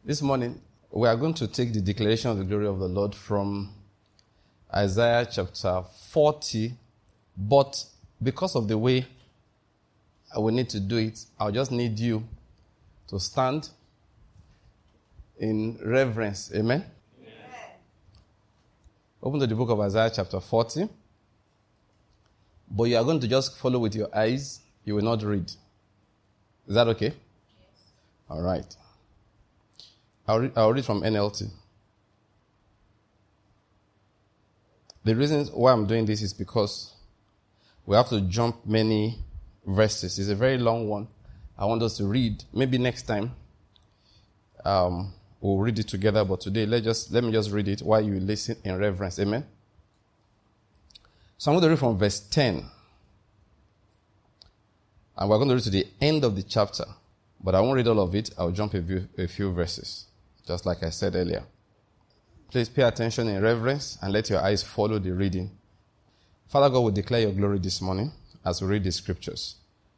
This morning, we are going to take the declaration of the glory of the Lord from Isaiah chapter 40, but because of the way I will need to do it, I'll just need you to stand in reverence. Amen? Amen. Open to the book of Isaiah chapter 40, but you are going to just follow with your eyes. You will not read. Is that okay? Yes. All right. I'll read from NLT. The reason why I'm doing this is because we have to jump many verses. It's a very long one. I want us to read. Maybe next time we'll read it together, but today let me just read it while you listen in reverence. Amen? So I'm going to read from verse 10. And we're going to read to the end of the chapter. But I won't read all of it. I'll jump a few verses, just like I said earlier. Please pay attention in reverence and let your eyes follow the reading. Father God, we declare your glory this morning as we read the scriptures.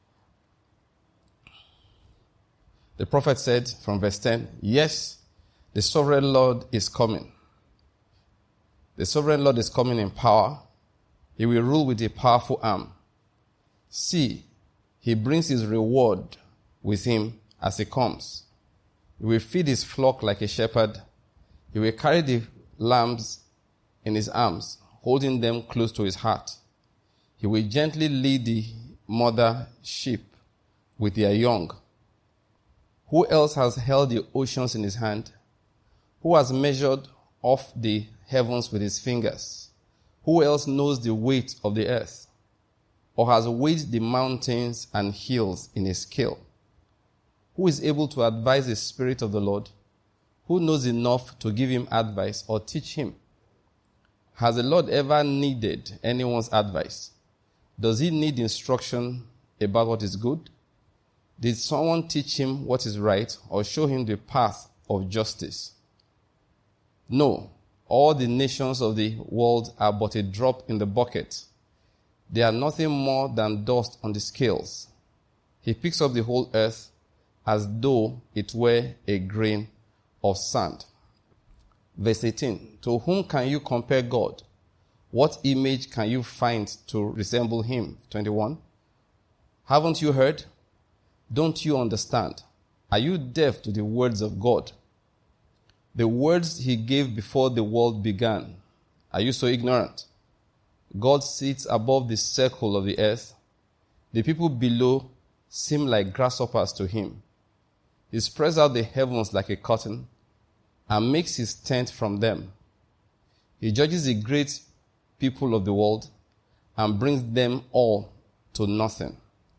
The prophet said from verse 10, yes, the sovereign Lord is coming. The sovereign Lord is coming in power. He will rule with a powerful arm. See, he brings his reward with him as he comes. He will feed his flock like a shepherd. He will carry the lambs in his arms, holding them close to his heart. He will gently lead the mother sheep with their young. Who else has held the oceans in his hand? Who has measured off the heavens with his fingers? Who else knows the weight of the earth? Or has weighed the mountains and hills in a scale? Who is able to advise the Spirit of the Lord? Who knows enough to give him advice or teach him? Has the Lord ever needed anyone's advice? Does he need instruction about what is good? Did someone teach him what is right or show him the path of justice? No, all the nations of the world are but a drop in the bucket. They are nothing more than dust on the scales. He picks up the whole earth as though it were a grain of sand. Verse 18, to whom can you compare God? What image can you find to resemble him? 21, haven't you heard? Don't you understand? Are you deaf to the words of God? The words he gave before the world began. Are you so ignorant? God sits above the circle of the earth. The people below seem like grasshoppers to him. He spreads out the heavens like a curtain and makes his tent from them. He judges the great people of the world and brings them all to nothing.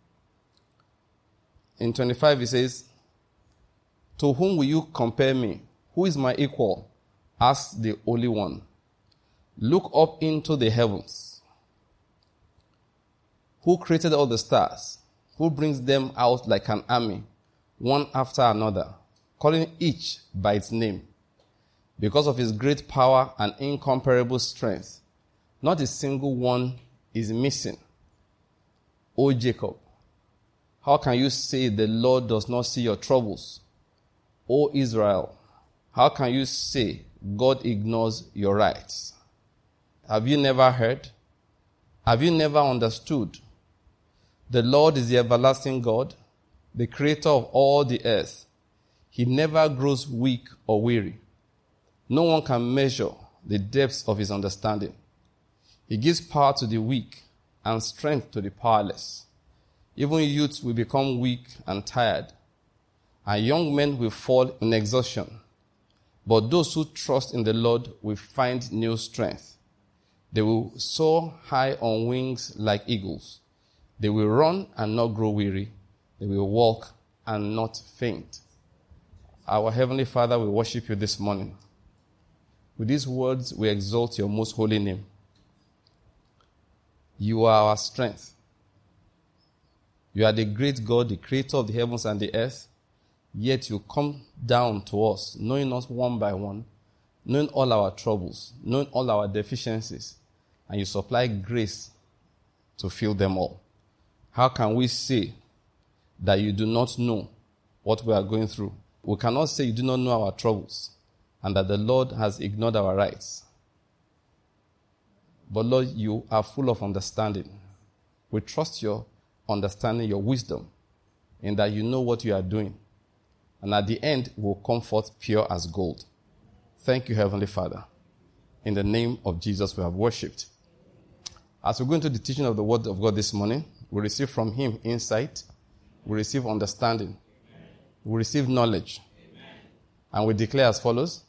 In 25 he says, to whom will you compare me? Who is my equal? Asked the Holy One. Look up into the heavens. Who created all the stars? Who brings them out like an army, one after another, calling each by its name? Because of his great power and incomparable strength, not a single one is missing. O Jacob, how can you say the Lord does not see your troubles? O Israel, how can you say God ignores your rights? Have you never heard? Have you never understood? The Lord is the everlasting God, the creator of all the earth. He never grows weak or weary. No one can measure the depths of his understanding. He gives power to the weak and strength to the powerless. Even youths will become weak and tired, and young men will fall in exhaustion. But those who trust in the Lord will find new strength. They will soar high on wings like eagles. They will run and not grow weary. They will walk and not faint. Our Heavenly Father, we worship you this morning. With these words, we exalt your most holy name. You are our strength. You are the great God, the creator of the heavens and the earth. Yet you come down to us, knowing us one by one, knowing all our troubles, knowing all our deficiencies, and you supply grace to fill them all. How can we say that you do not know what we are going through we cannot say you do not know our troubles and that the Lord has ignored our rights. But Lord, you are full of understanding. We trust your understanding, your wisdom, in that you know what you are doing. And at the end, will come forth pure as gold. Thank you, Heavenly Father. In the name of Jesus, we have worshipped. As we go into the teaching of the Word of God this morning, we receive from Him insight, we receive understanding, we receive knowledge, and we declare as follows: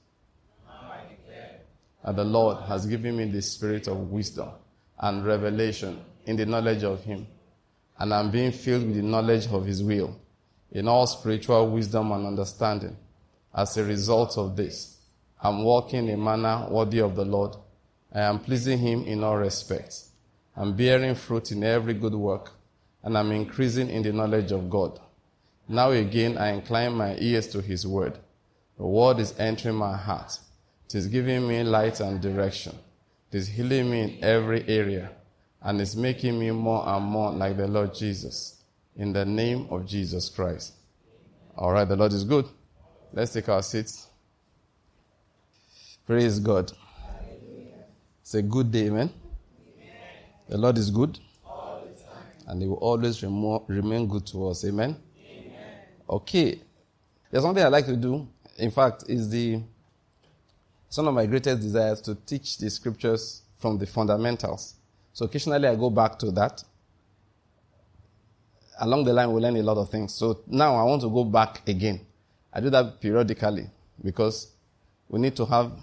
that the Lord has given me the spirit of wisdom and revelation in the knowledge of Him, and I'm being filled with the knowledge of His will, in all spiritual wisdom and understanding. As a result of this, I'm walking in a manner worthy of the Lord. I am pleasing Him in all respects. I'm bearing fruit in every good work, and I'm increasing in the knowledge of God. Now again, I incline my ears to His word. The word is entering my heart. It is giving me light and direction. It is healing me in every area, and it's making me more and more like the Lord Jesus. In the name of Jesus Christ. All right, the Lord is good. Let's take our seats. Praise God. It's a good day, amen. The Lord is good, and He will always remain good to us. Amen? Okay. There's something I like to do. In fact, it's one of my greatest desires to teach the scriptures from the fundamentals. So occasionally I go back to that. Along the line, we learn a lot of things. So now I want to go back again. I do that periodically because we need to have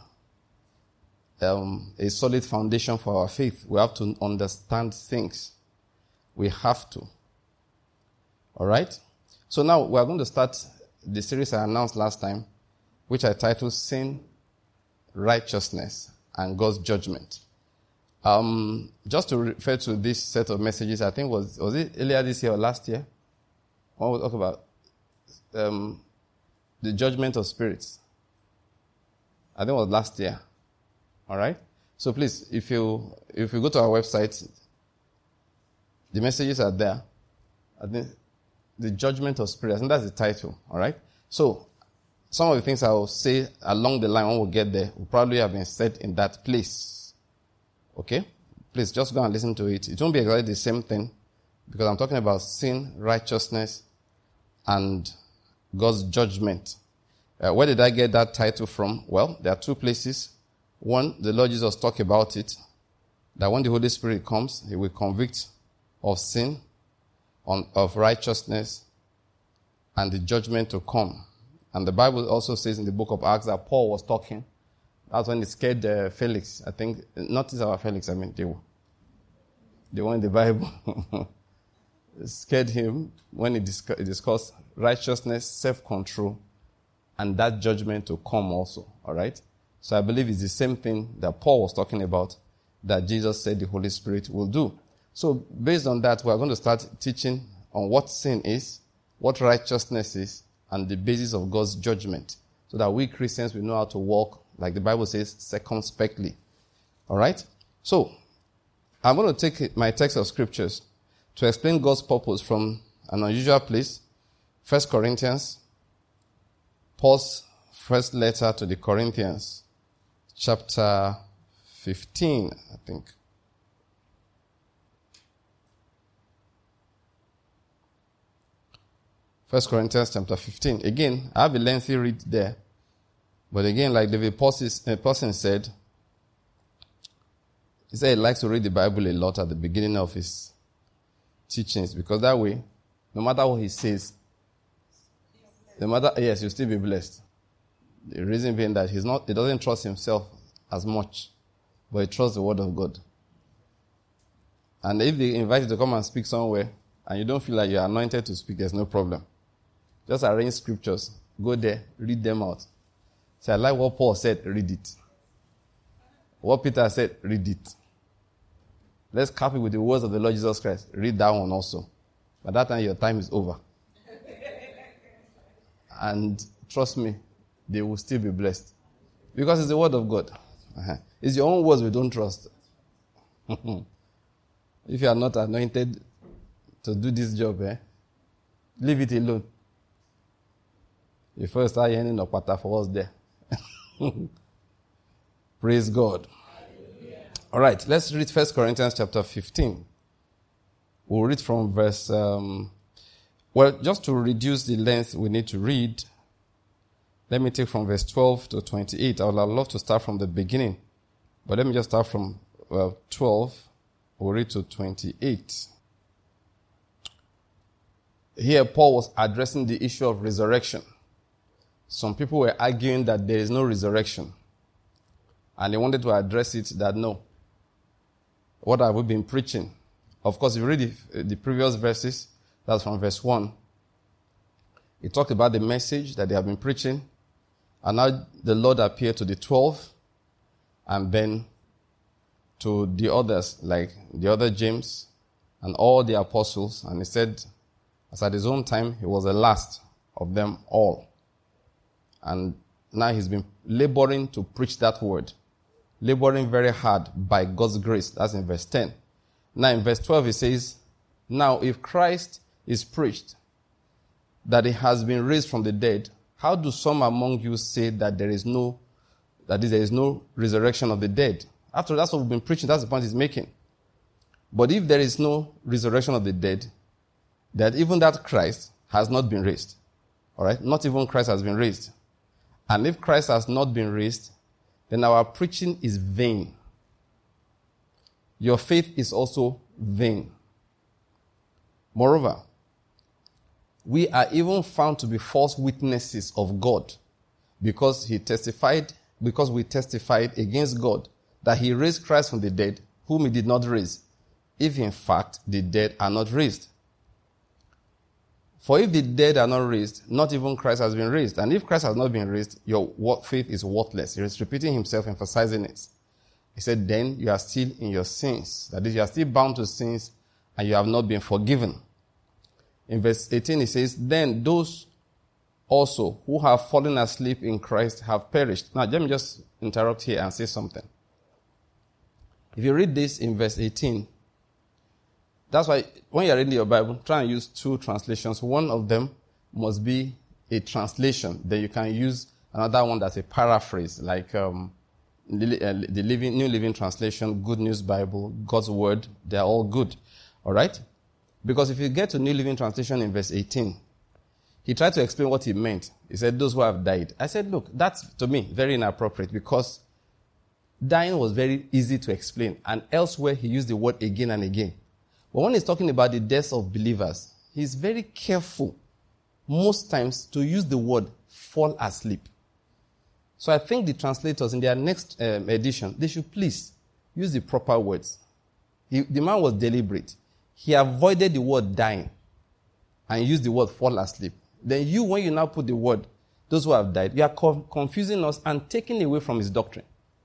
a solid foundation for our faith. We have to understand things. We have to. All right? So now we are going to start the series I announced last time, which I titled Sin, Righteousness, and God's Judgment. Just to refer to this set of messages, I think was it earlier this year or last year? When we talk about the judgment of spirits. I think it was last year. All right? So please, if you go to our website, the messages are there. I think the judgment of spirits, I think that's the title. All right? So some of the things I will say along the line when we get there will probably have been said in that place. Okay? Please just go and listen to it. It won't be exactly the same thing because I'm talking about sin, righteousness, and God's judgment. Where did I get that title from? Well, there are two places. One, the Lord Jesus talked about it, that when the Holy Spirit comes, He will convict of sin, of righteousness, and the judgment to come. And the Bible also says in the book of Acts that Paul was talking. That's when he scared Felix. I think, not our Felix, I mean, the one in the Bible. Scared him when he discussed righteousness, self-control, and that judgment to come also. All right? So I believe it's the same thing that Paul was talking about that Jesus said the Holy Spirit will do. So based on that, we are going to start teaching on what sin is, what righteousness is, and the basis of God's judgment, so that we Christians will know how to walk, like the Bible says, circumspectly. All right? So I'm going to take my text of scriptures to explain God's purpose from an unusual place. 1 Corinthians, Paul's first letter to the Corinthians, chapter 15, I think. First Corinthians chapter 15. Again, I have a lengthy read there. But again, like David Pawson said, he said he likes to read the Bible a lot at the beginning of his teachings, because that way, no matter what he says, you'll still be blessed. The reason being that he doesn't trust himself as much, but he trusts the word of God. And if they invite you to come and speak somewhere, and you don't feel like you're anointed to speak, there's no problem. Just arrange scriptures, go there, read them out. Say, I like what Paul said, read it. What Peter said, read it. Let's cap it with the words of the Lord Jesus Christ. Read that one also. By that time, your time is over. And trust me, they will still be blessed. Because it's the word of God. It's your own words we don't trust. If you are not anointed to do this job, leave it alone. You first start hearing Okpata for us there. Praise God. All right, let's read 1 Corinthians chapter 15. We'll read from verse... just to reduce the length we need to read, let me take from verse 12 to 28. I would love to start from the beginning. But let me just start from 12. We'll read to 28. Here, Paul was addressing the issue of resurrection. Some people were arguing that there is no resurrection. And they wanted to address it that no. What have we been preaching? Of course, if you read the previous verses, that's from verse 1. He talked about the message that they have been preaching. And now the Lord appeared to the 12 and then to the others, like the other James and all the apostles. And he said, as at his own time, he was the last of them all. And now he's been laboring to preach that word. Laboring very hard by God's grace. That's in verse 10. Now in verse 12 he says, now if Christ is preached that he has been raised from the dead, how do some among you say that there is no resurrection of the dead? After that's what we've been preaching, that's the point he's making. But if there is no resurrection of the dead, that even that Christ has not been raised. All right? Not even Christ has been raised. And if Christ has not been raised, then our preaching is vain. Your faith is also vain. Moreover, we are even found to be false witnesses of God because we testified against God that he raised Christ from the dead, whom he did not raise, if in fact the dead are not raised. For if the dead are not raised, not even Christ has been raised. And if Christ has not been raised, your faith is worthless. He is repeating himself, emphasizing it. He said, then you are still in your sins. That is, you are still bound to sins and you have not been forgiven. In verse 18, he says, then those also who have fallen asleep in Christ have perished. Now, let me just interrupt here and say something. If you read this in verse 18, that's why when you're reading your Bible, try and use two translations. One of them must be a translation. Then you can use another one that's a paraphrase, like the New Living Translation, Good News Bible, God's Word. They're all good. All right? Because if you get to New Living Translation in verse 18, he tried to explain what he meant. He said, those who have died. I said, look, that's, to me, very inappropriate because dying was very easy to explain. And elsewhere, he used the word again and again. But when he's talking about the deaths of believers, he's very careful most times to use the word fall asleep. So I think the translators in their next edition, they should please use the proper words. The man was deliberate. He avoided the word dying and used the word fall asleep. Then you, when you now put the word, those who have died, you are confusing us and taking away from his doctrine.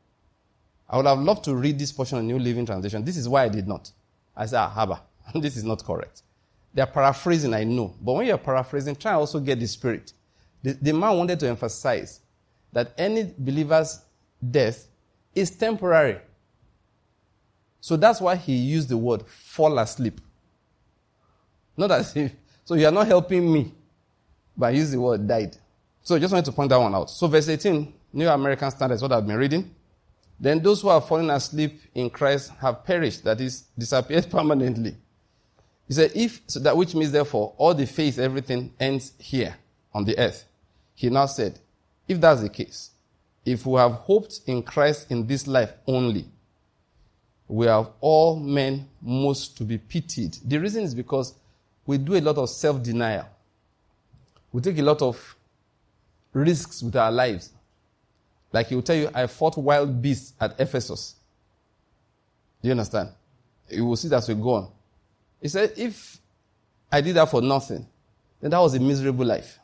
I would have loved to read this portion of New Living Translation. This is why I did not. I said, Haba, this is not correct. They are paraphrasing, I know. But when you are paraphrasing, try and also get the spirit. The man wanted to emphasize that any believer's death is temporary. So that's why he used the word fall asleep. Not as if, so you are not helping me by using the word died. So I just wanted to point that one out. So verse 18, New American Standard is what I've been reading. Then those who have fallen asleep in Christ have perished, that is, disappeared permanently. He said, which means therefore, all the faith, everything ends here on the earth. He now said, if that's the case, if we have hoped in Christ in this life only, we have all men most to be pitied. The reason is because we do a lot of self-denial. We take a lot of risks with our lives. Like he will tell you, I fought wild beasts at Ephesus. Do you understand? You will see that as we go on. He said, if I did that for nothing, then that was a miserable life.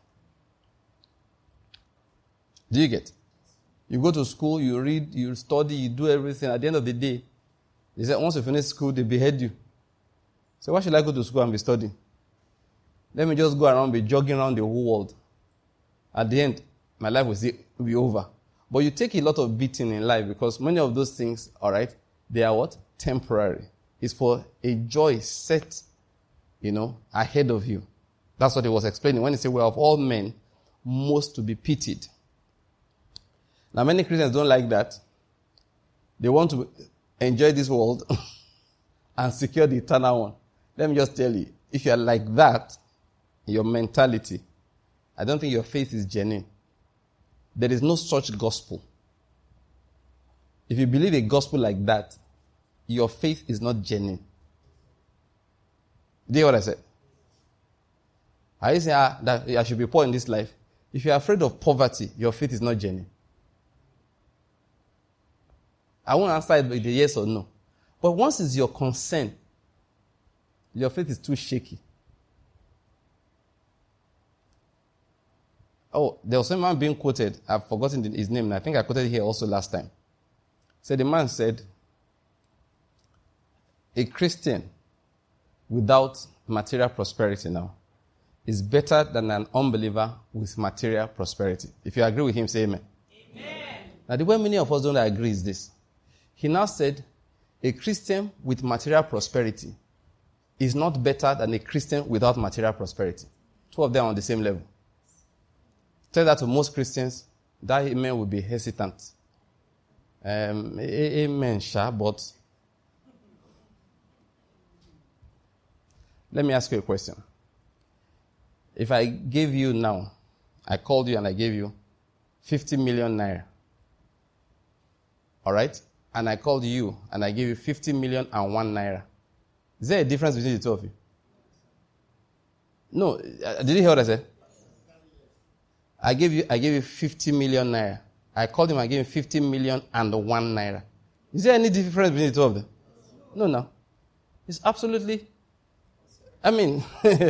Do you get? You go to school, you read, you study, you do everything. At the end of the day, they said, once you finish school, they behead you. So why should I go to school and be studying? Let me just go around, be jogging around the whole world. At the end, my life will be over. But you take a lot of beating in life because many of those things, all right, they are what? Temporary. It's for a joy set, ahead of you. That's what he was explaining when he said, we are of all men most to be pitied. Now, many Christians don't like that. They want to enjoy this world and secure the eternal one. Let me just tell you, if you are like that, your mentality, I don't think your faith is genuine. There is no such gospel. If you believe a gospel like that, your faith is not genuine. Do you hear what I said? I say that I should be poor in this life. If you are afraid of poverty, your faith is not genuine. I won't answer it with a yes or no. But once it's your concern, your faith is too shaky. Oh, there was someone being quoted. I've forgotten his name, and I think I quoted it here also last time. So the man said, a Christian without material prosperity now is better than an unbeliever with material prosperity. If you agree with him, say amen. Amen. Now, the way many of us don't agree is this. He now said, a Christian with material prosperity is not better than a Christian without material prosperity. Two of them are on the same level. Tell that to most Christians, that amen will be hesitant. Amen, sure, but let me ask you a question. If I gave you now, I called you and I gave you 50 million naira, all right? And I called you and I gave you 50 million and 1 naira. Is there a difference between the two of you? No. Did you hear what I said? I gave you 50 million naira. I called him, I gave him 50 million and 1 naira. Is there any difference between the two of them? No. It's absolutely, I mean,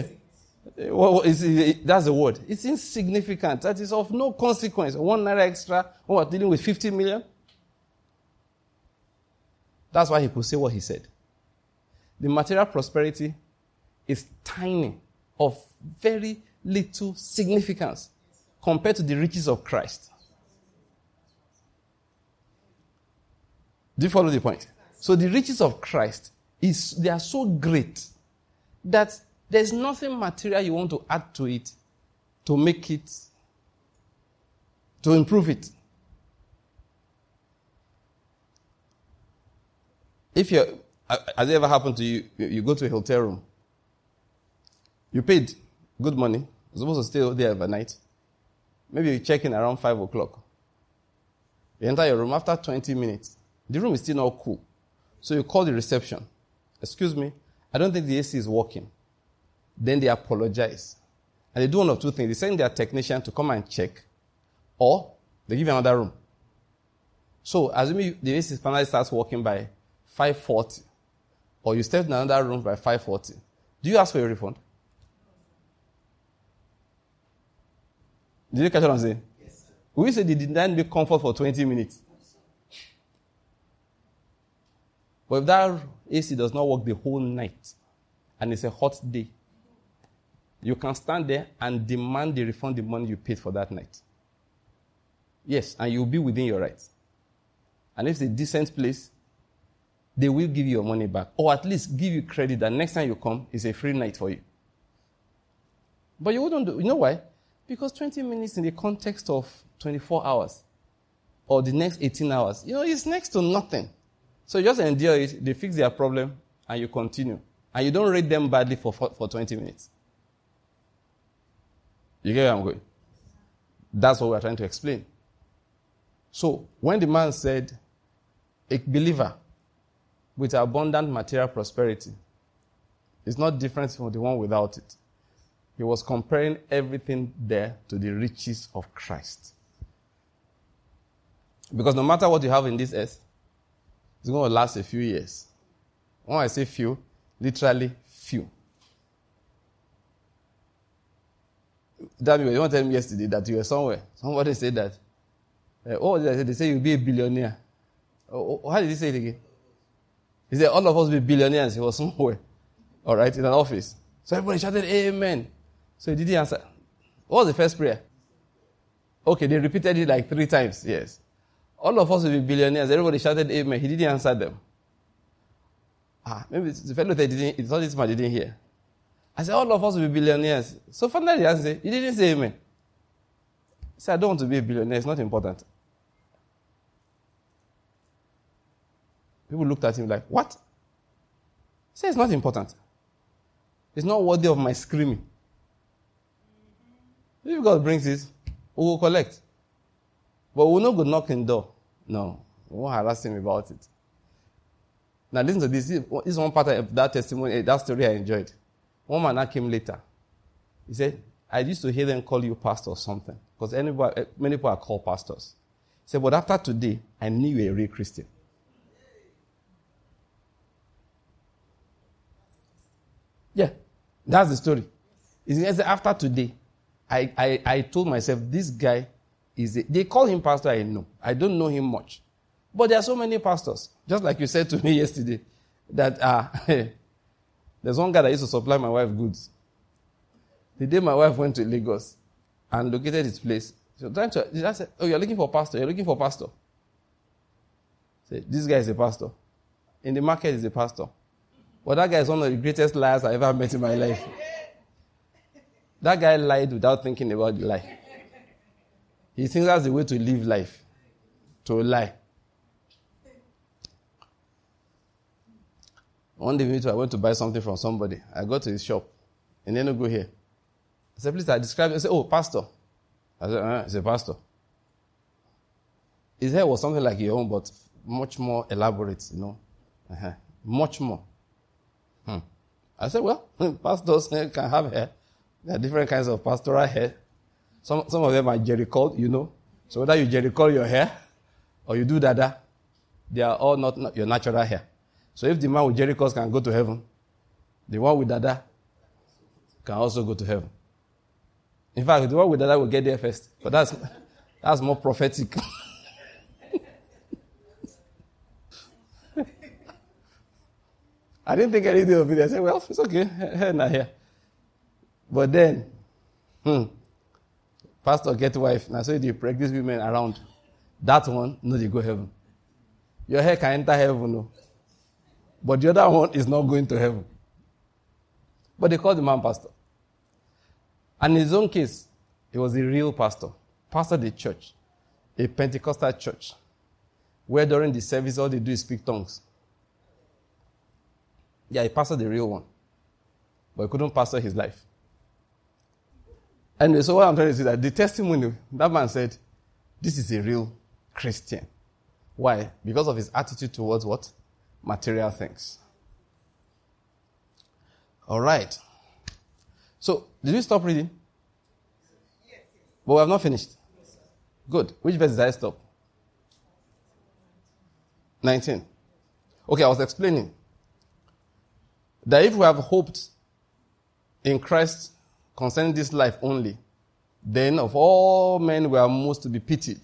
that's the word. It's insignificant. That is of no consequence. 1 naira extra when we're dealing with 50 million. That's why he could say what he said. The material prosperity is tiny, of very little significance compared to the riches of Christ. Do you follow the point? So the riches of Christ, they are so great that there's nothing material you want to add to it to make it, to improve it. Has it ever happened to you? You go to a hotel room. You paid good money. You're supposed to stay there overnight. Maybe you check in around 5 o'clock. You enter your room after 20 minutes. The room is still not cool. So you call the reception. Excuse me, I don't think the AC is working. Then they apologize. And they do one of two things. They send their technician to come and check. Or they give you another room. So assuming the AC finally starts working by 5:40, or you step in another room by 5:40, do you ask for a refund? Did you catch what I'm saying? Yes. We say they did not make comfort for 20 minutes. But if that AC does not work the whole night, and it's a hot day, you can stand there and demand the refund the money you paid for that night. Yes, and you'll be within your rights. And if it's a decent place, they will give you your money back. Or at least give you credit that next time you come, it's a free night for you. But you wouldn't do. You know why? Because 20 minutes in the context of 24 hours or the next 18 hours, it's next to nothing. So you just endure it, they fix their problem, and you continue. And you don't rate them badly for 20 minutes. You get where I'm going? That's what we're trying to explain. So when the man said, a believer with abundant material prosperity is not different from the one without it, he was comparing everything there to the riches of Christ. Because no matter what you have in this earth, it's going to last a few years. When I say few, literally few. That you want to tell me yesterday that you were somewhere. Somebody said that. They say you'll be a billionaire. How did he say it again? He said all of us will be billionaires. He was somewhere. All right, in an office. So everybody shouted, amen. So he didn't answer. What was the first prayer? Okay, they repeated it like 3 times. Yes. All of us will be billionaires. Everybody shouted amen. He didn't answer them. Maybe the fellow that he thought this man didn't hear. I said, all of us will be billionaires. So finally he said, he didn't say amen. He said, I don't want to be a billionaire. It's not important. People looked at him like, what? He said, it's not important. It's not worthy of my screaming. If God brings it, we will collect. But we will not go knock on the door. No, we won't harass him about it. Now listen to this. This is one part of that testimony, that story I enjoyed. One man that came later. He said, I used to hear them call you pastor or something. Because many people are called pastors. He said, but after today, I knew you were a real Christian. Yeah, that's the story. He said, after today, I told myself, this guy they call him pastor, I know. I don't know him much. But there are so many pastors. Just like you said to me yesterday, that there's one guy that used to supply my wife goods. The day my wife went to Lagos and located his place, she was trying to, I said, oh, you're looking for pastor, you're looking for pastor. Say, this guy is a pastor. In the market, he's a pastor. But that guy is one of the greatest liars I ever met in my life. That guy lied without thinking about the lie. He thinks that's the way to live life. To lie. One day I went to buy something from somebody. I go to his shop. And then I go here. I said, please, I describe it. I said, oh, pastor. I said, he's a pastor. His hair was something like your own, but much more elaborate, Much more. I said, well, pastors can have hair. There are different kinds of pastoral hair. Some of them are Jericho, So whether you Jericho your hair or you do dada, they are all not your natural hair. So if the man with Jerichos can go to heaven, the one with dada can also go to heaven. In fact, the one with dada will get there first. But that's more prophetic. I didn't think anything of it. I said, well, it's okay. Hair not here. But then, pastor get wife. Now so they practice women around. That one, no, they go heaven. Your hair can enter heaven, no. But the other one is not going to heaven. But they call the man pastor. And in his own case, he was a real pastor. Pastored the church. A Pentecostal church. Where during the service, all they do is speak tongues. Yeah, he pastored the real one. But he couldn't pastor his life. And so what I'm trying to say is that the testimony, that man said, this is a real Christian. Why? Because of his attitude towards what? Material things. All right. So, did we stop reading? Yes. But we have not finished. Yes, good. Which verse did I stop? 19. Okay, I was explaining that if we have hoped in Christ concerning this life only, then of all men we are most to be pitied.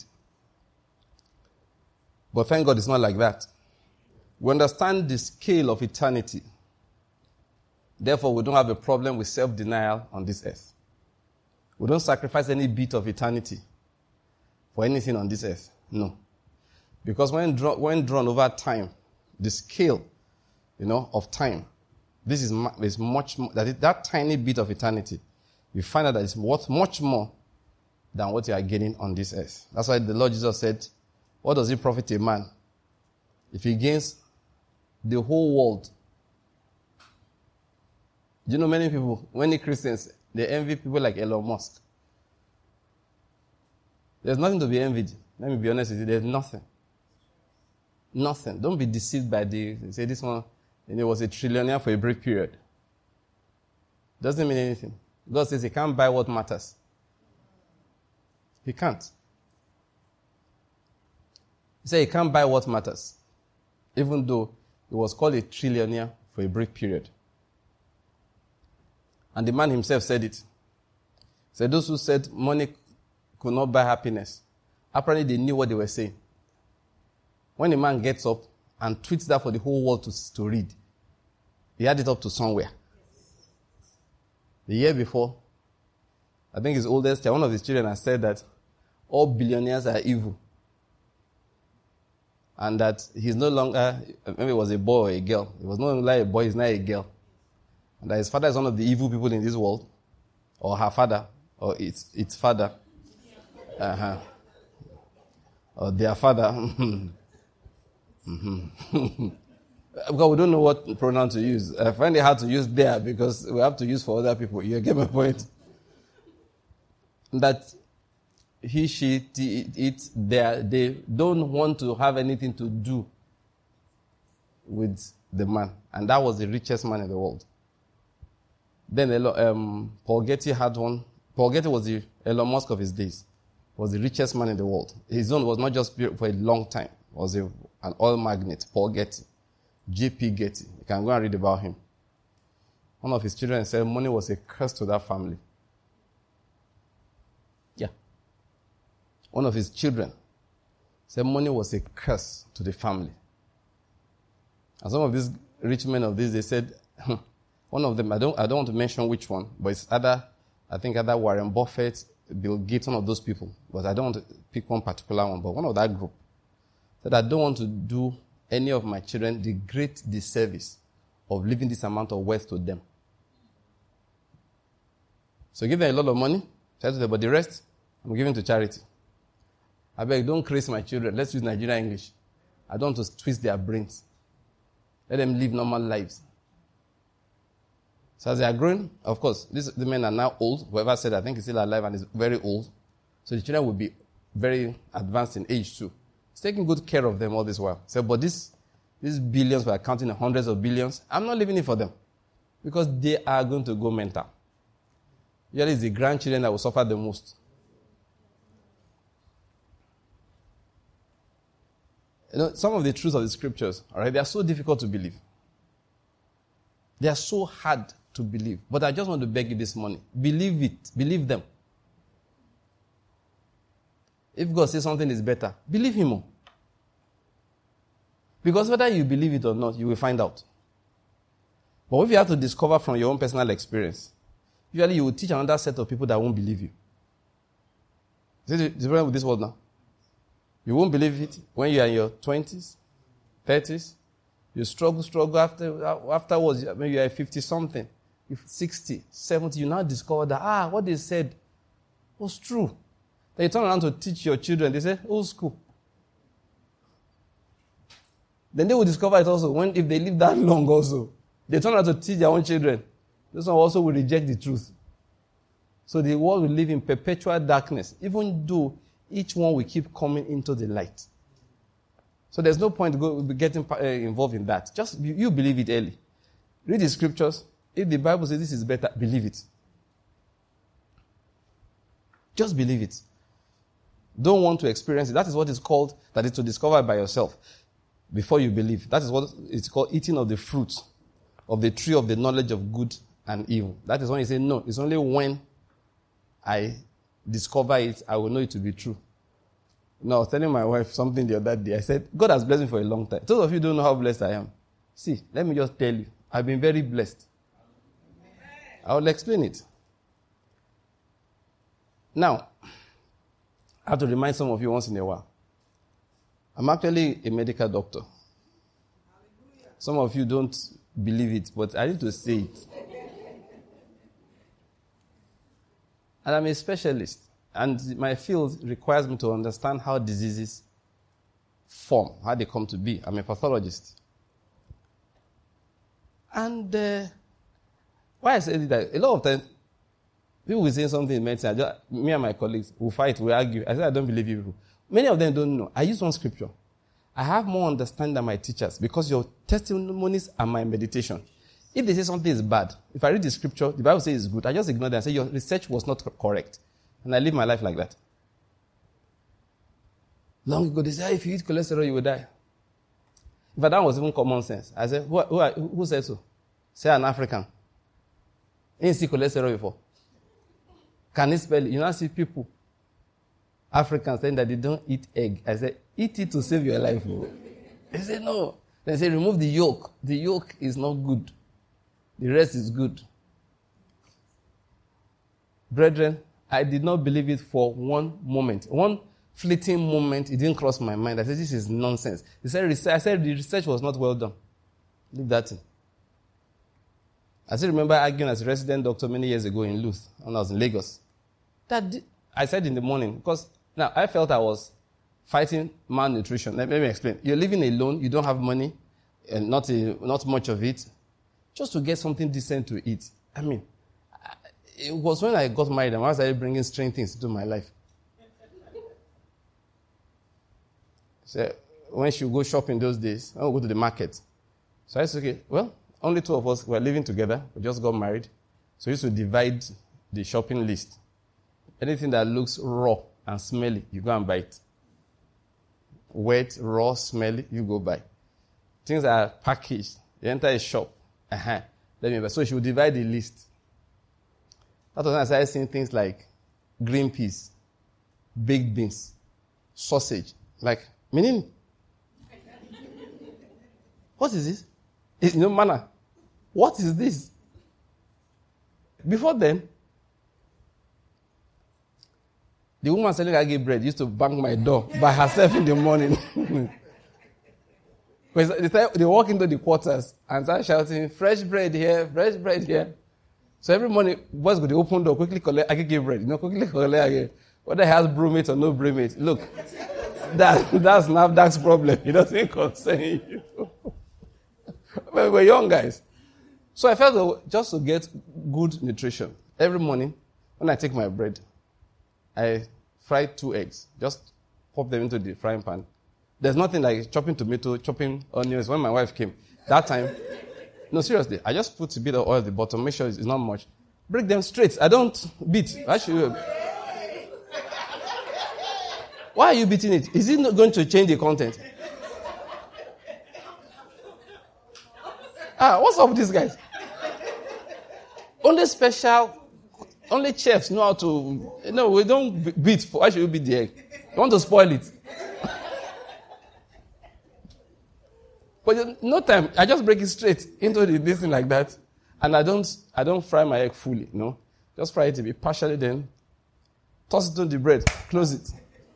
But thank God it's not like that. We understand the scale of eternity. Therefore, we don't have a problem with self-denial on this earth. We don't sacrifice any bit of eternity for anything on this earth. No. Because when drawn over time, the scale, of time, this is much more, that tiny bit of eternity, you find out that it's worth much more than what you are getting on this earth. That's why the Lord Jesus said, what does it profit a man if he gains the whole world? Do you know many Christians, they envy people like Elon Musk. There's nothing to be envied. Let me be honest with you, there's nothing. Nothing. Don't be deceived by say this one, it was a trillionaire for a brief period. Doesn't mean anything. God says he can't buy what matters. He can't. He said he can't buy what matters. Even though he was called a trillionaire for a brief period. And the man himself said it. He said those who said money could not buy happiness, apparently they knew what they were saying. When a man gets up and tweets that for the whole world to read, he had it up to somewhere. The year before, I think his oldest child, one of his children, has said that all billionaires are evil. And that he's no longer, maybe it was a boy or a girl. It was no longer a boy, he's now a girl. And that his father is one of the evil people in this world. Or her father. Or its father. Or their father. Because we don't know what pronoun to use. I find it hard to use there because we have to use for other people. You get my point? That he, she, it, they don't want to have anything to do with the man. And that was the richest man in the world. Then Paul Getty had one. Paul Getty was the Elon Musk of his days. Was the richest man in the world. His own was not just for a long time. Was an oil magnate, Paul Getty. J.P. Getty. You can go and read about him. One of his children said money was a curse to that family. Yeah. One of his children said money was a curse to the family. And some of these rich men of this, they said, one of them, I don't want to mention which one, but it's either Warren Buffett, Bill Gates, one of those people. But I don't want to pick one particular one, but one of that group said, I don't want to do any of my children the great disservice of leaving this amount of wealth to them. So give them a lot of money, but the rest, I'm giving to charity. I beg, don't craze my children. Let's use Nigerian English. I don't want to twist their brains. Let them live normal lives. So as they are growing, of course, the men are now old. Whoever said, I think he's still alive and is very old. So the children will be very advanced in age too. He's taking good care of them all this while. So, but these billions, we're counting in hundreds of billions, I'm not leaving it for them. Because they are going to go mental. Usually it's the grandchildren that will suffer the most. You know, some of the truths of the scriptures, all right, they are so difficult to believe. They are so hard to believe. But I just want to beg you this morning. Believe it. Believe them. If God says something is better, believe him more. Because whether you believe it or not, you will find out. But if you have to discover from your own personal experience, usually you will teach another set of people that won't believe you. See the problem with this world now? You won't believe it when you are in your 20s, 30s. You struggle afterwards. When you are 50-something, 60, 70, you now discover that, what they said was true. Then you turn around to teach your children. They say, old school. Then they will discover it also if they live that long also. They turn around to teach their own children. This one also will reject the truth. So the world will live in perpetual darkness, even though each one will keep coming into the light. So there's no point getting involved in that. Just you believe it early. Read the scriptures. If the Bible says this is better, believe it. Just believe it. Don't want to experience it. That is what is called, that is to discover by yourself before you believe. That is what it's called, eating of the fruit of the tree of the knowledge of good and evil. That is when you say, no, it's only when I discover it, I will know it to be true. No, I was telling my wife something the other day. I said, God has blessed me for a long time. Those of you don't know how blessed I am. See, let me just tell you. I've been very blessed. I will explain it. Now, I have to remind some of you once in a while. I'm actually a medical doctor. Some of you don't believe it, but I need to say it. And I'm a specialist. And my field requires me to understand how diseases form, how they come to be. I'm a pathologist. And why I say that, a lot of times, people will say something in medicine, me and my colleagues will fight, we argue. I say, I don't believe you. Many of them don't know. I use one scripture. I have more understanding than my teachers because your testimonies are my meditation. If they say something is bad, if I read the scripture, the Bible says it's good, I just ignore them and say, your research was not correct. And I live my life like that. Long ago, they say, if you eat cholesterol, you will die. But that was even common sense. I said, who said so? Say an African. You didn't see cholesterol before. Can he spell it? You now see people, Africans, saying that they don't eat egg. I said, eat it to save your life. They say, no. They say, remove the yolk. The yolk is not good. The rest is good. Brethren, I did not believe it for one moment. One fleeting moment, it didn't cross my mind. I said, this is nonsense. I said, the research was not well done. Leave that in. I still remember arguing as a resident doctor many years ago in Luth, when I was in Lagos. I said in the morning, because Now, I felt I was fighting malnutrition. Let me explain. You're living alone, you don't have money, and not much of it, just to get something decent to eat. I mean, it was when I got married and I started bringing strange things into my life. So when she would go shopping those days, I would go to the market. So I said, okay, well, only two of us were living together. We just got married. So we used to divide the shopping list. Anything that looks raw and smelly, you go and buy it. Wet, raw, smelly, you go buy. Things that are packaged, you enter a shop. Let me buy. So she would divide the list. That was when I started seeing things like green peas, baked beans, sausage. Like, meaning, what is this? It's manna. What is this? Before then, the woman selling agave bread used to bang my door by herself in the morning. They walk into the quarters and start shouting, fresh bread here, fresh bread here. So every morning, boys go to open door, quickly collect agave bread. Quickly collect agave. Whether it has brewmate or no brewmate. Look, that's NAFDAC's problem. It doesn't concern you. But we're young guys. So I felt that just to get good nutrition, every morning when I take my bread, I fry 2 eggs. Just pop them into the frying pan. There's nothing like chopping tomato, chopping onions. When my wife came, that time, no, seriously, I just put a bit of oil at the bottom, make sure it's not much. Break them straight. I don't beat. Why are you beating it? Is it not going to change the content? What's up with these guys? Only chefs know how to. No, we don't beat. Why should we beat the egg? You want to spoil it? But no time. I just break it straight into this thing like that, and I don't fry my egg fully. No, just fry it a bit partially. Then toss it into the bread. Close it.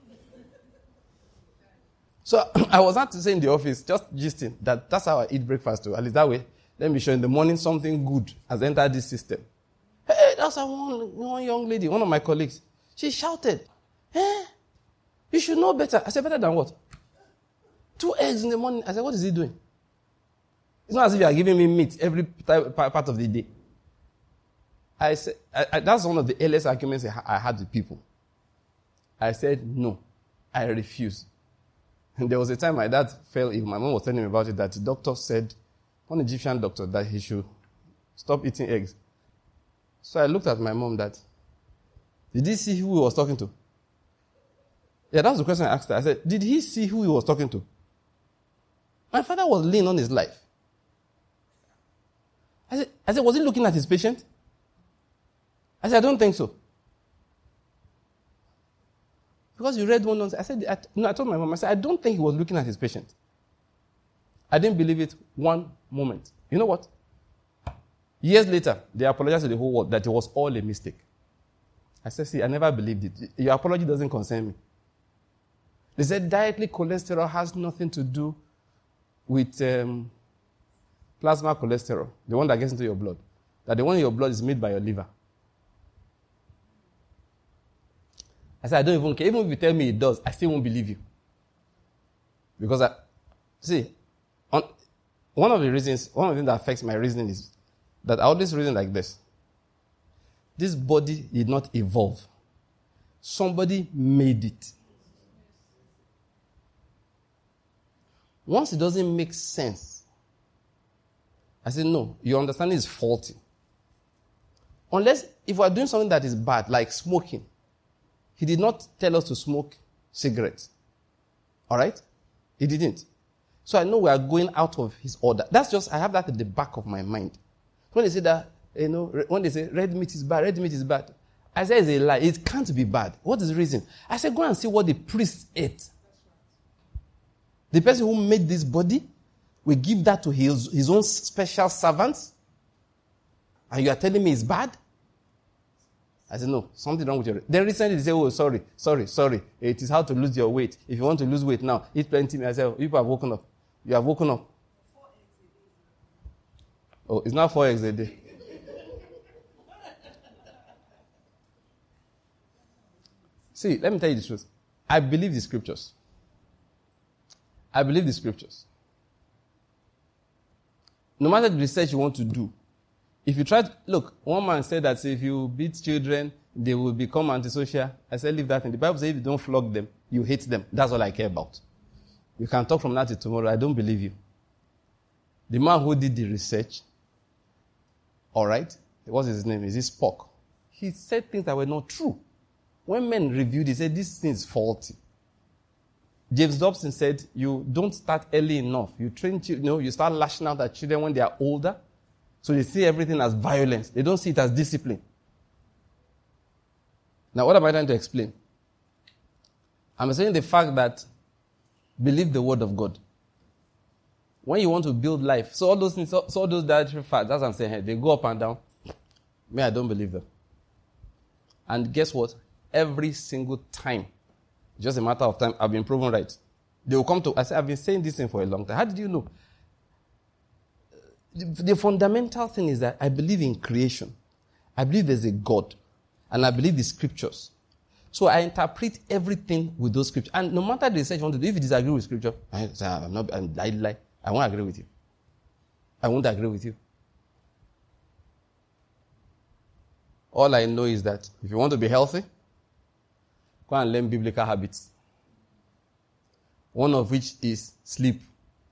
So I was not to say in the office, just gisting, that's how I eat breakfast too. At least that way, let me show in the morning something good has entered this system. Hey, that's one young lady, one of my colleagues. She shouted, hey, you should know better. I said, better than what? 2 eggs in the morning. I said, what is he doing? It's not as if you are giving me meat every part of the day. I said, that's one of the earliest arguments I had with people. I said, no, I refuse. And there was a time my dad fell ill. My mom was telling me about it, that the doctor said, one Egyptian doctor, that he should stop eating eggs. So I looked at my mom did he see who he was talking to? Yeah, that was the question I asked her. I said, did he see who he was talking to? My father was laying on his life. I said, was he looking at his patient? I said, I don't think so. Because you read one nonsense. I told my mom, I don't think he was looking at his patient. I didn't believe it one moment. You know what? Years later, they apologized to the whole world that it was all a mistake. I said, see, I never believed it. Your apology doesn't concern me. They said dietary cholesterol has nothing to do with plasma cholesterol, the one that gets into your blood. That the one in your blood is made by your liver. I said, I don't even care. Even if you tell me it does, I still won't believe you. Because one of the things that affects my reasoning is that I always reason like this. This body did not evolve. Somebody made it. Once it doesn't make sense, I say, no, your understanding is faulty. Unless, if we are doing something that is bad, like smoking, he did not tell us to smoke cigarettes. All right? He didn't. So I know we are going out of his order. I have that at the back of my mind. When they say that, when they say red meat is bad, I say it's a lie. It can't be bad. What is the reason? I said, go and see what the priest ate. The person who made this body will give that to his own special servants. And you are telling me it's bad? I said, no, something wrong with your... Then recently they say, oh, sorry. It is how to lose your weight. If you want to lose weight now, eat plenty. I said, oh, people have woken up. You have woken up. Oh, it's not 4 eggs a day. See, let me tell you the truth. I believe the scriptures. I believe the scriptures. No matter the research you want to do, if you try to, look, one man said that if you beat children, they will become antisocial. I said, leave that in. The Bible says if you don't flog them, you hate them. That's all I care about. You can talk from now to tomorrow. I don't believe you. The man who did the research, all right, what's his name? Is it Spock? He said things that were not true. When men reviewed, he said, this thing is faulty. James Dobson said, you don't start early enough. You train, you start lashing out at children when they are older. So they see everything as violence. They don't see it as discipline. Now, what am I trying to explain? I'm saying the fact that believe the word of God. When you want to build life, so all those things, so all those dietary facts, that's what I'm saying here, they go up and down. Me, I don't believe them. And guess what? Every single time, just a matter of time, I've been proven right. They will come to, I say, I've been saying this thing for a long time. How did you know? The fundamental thing is that I believe in creation. I believe there's a God. And I believe the scriptures. So I interpret everything with those scriptures. And no matter the research you want to do, if you disagree with scripture, I won't agree with you. I won't agree with you. All I know is that if you want to be healthy, go and learn biblical habits. One of which is sleep.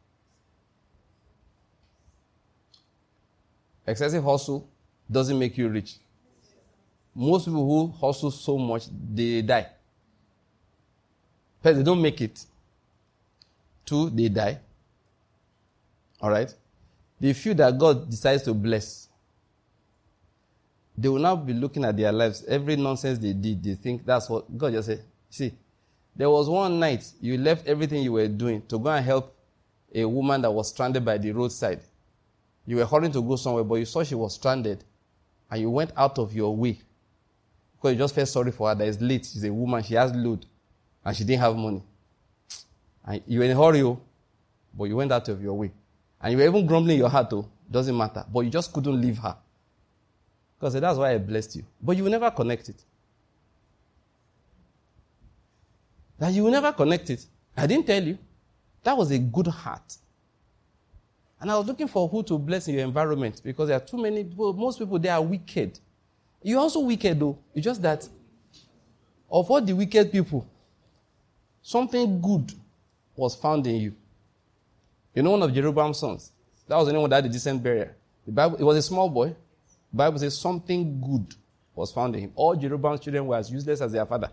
Excessive hustle doesn't make you rich. Most people who hustle so much, they die. First, they don't make it. Two, they die. All right? The few that God decides to bless, they will now be looking at their lives. Every nonsense they did, they think that's what God just said. See, there was one night you left everything you were doing to go and help a woman that was stranded by the roadside. You were hurrying to go somewhere, but you saw she was stranded, and you went out of your way because you just felt sorry for her. That it's late. She's a woman. She has load, and she didn't have money. And you were in a hurry, but you went out of your way. And you were even grumbling in your heart, doesn't matter. But you just couldn't leave her. Because that's why I blessed you. But you will never connect it. That you will never connect it. I didn't tell you. That was a good heart. And I was looking for who to bless in your environment because there are too many people. Most people, they are wicked. You're also wicked, though. It's just that of all the wicked people, something good was found in you. You know one of Jeroboam's sons? That was the name that had a decent burial. The Bible, it was a small boy. The Bible says something good was found in him. All Jeroboam's children were as useless as their father.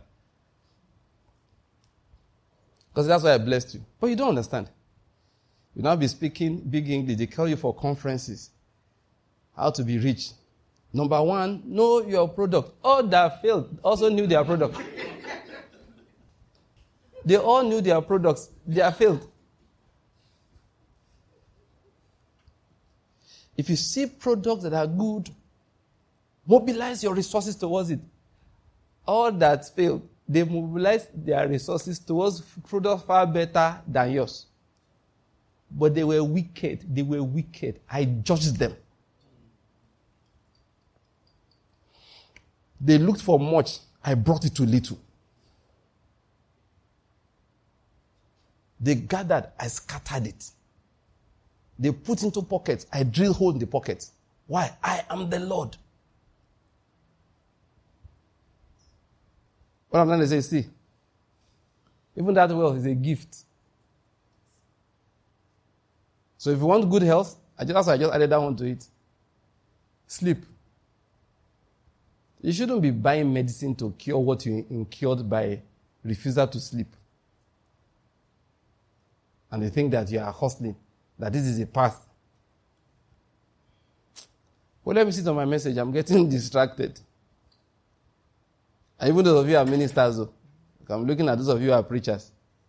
Because that's why I blessed you. But you don't understand. You now be speaking big English. They call you for conferences. How to be rich. Number one, know your product. All that failed also knew their product. They all knew their products. They are failed. If you see products that are good, mobilize your resources towards it. All that failed, they mobilized their resources towards products far better than yours. But they were wicked. They were wicked. I judged them. They looked for much. I brought it to little. They gathered. I scattered it. They put into pockets. I drill hole in the pockets. Why? I am the Lord. What I'm trying to say, see, even that wealth is a gift. So if you want good health, that's why I just added that one to it. Sleep. You shouldn't be buying medicine to cure what you incurred by refusal to sleep. And they think that you are hustling, that this is a path. Well, let me sit on my message. I'm getting distracted. And even those of you are ministers, though. I'm looking at those of you who are preachers.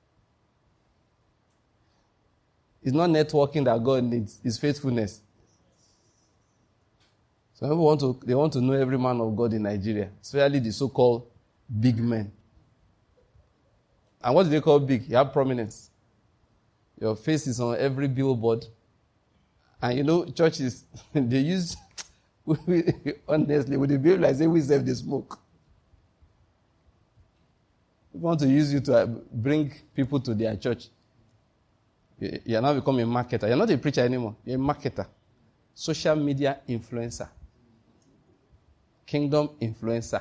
It's not networking that God needs. It's faithfulness. Some people want to know every man of God in Nigeria, especially the so-called big men. And what do they call big? You have prominence. Your face is on every billboard. And you know, churches, they use, honestly, with the bill, like say we serve the smoke. want to use you to bring people to their church. You are now become a marketer. You're not a preacher anymore. You're a marketer. Social media influencer. Kingdom influencer.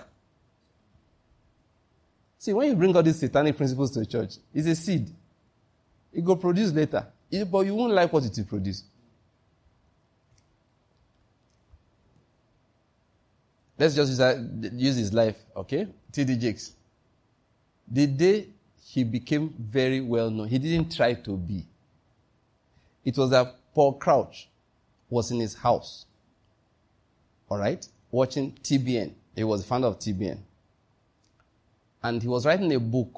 See, when you bring all these satanic principles to the church, it's a seed. It will produce later. But you won't like what it will produce. Let's just use his life, okay? T.D. Jakes. The day he became very well known, he didn't try to be. It was that Paul Crouch was in his house, all right, watching TBN. He was a founder of TBN. And he was writing a book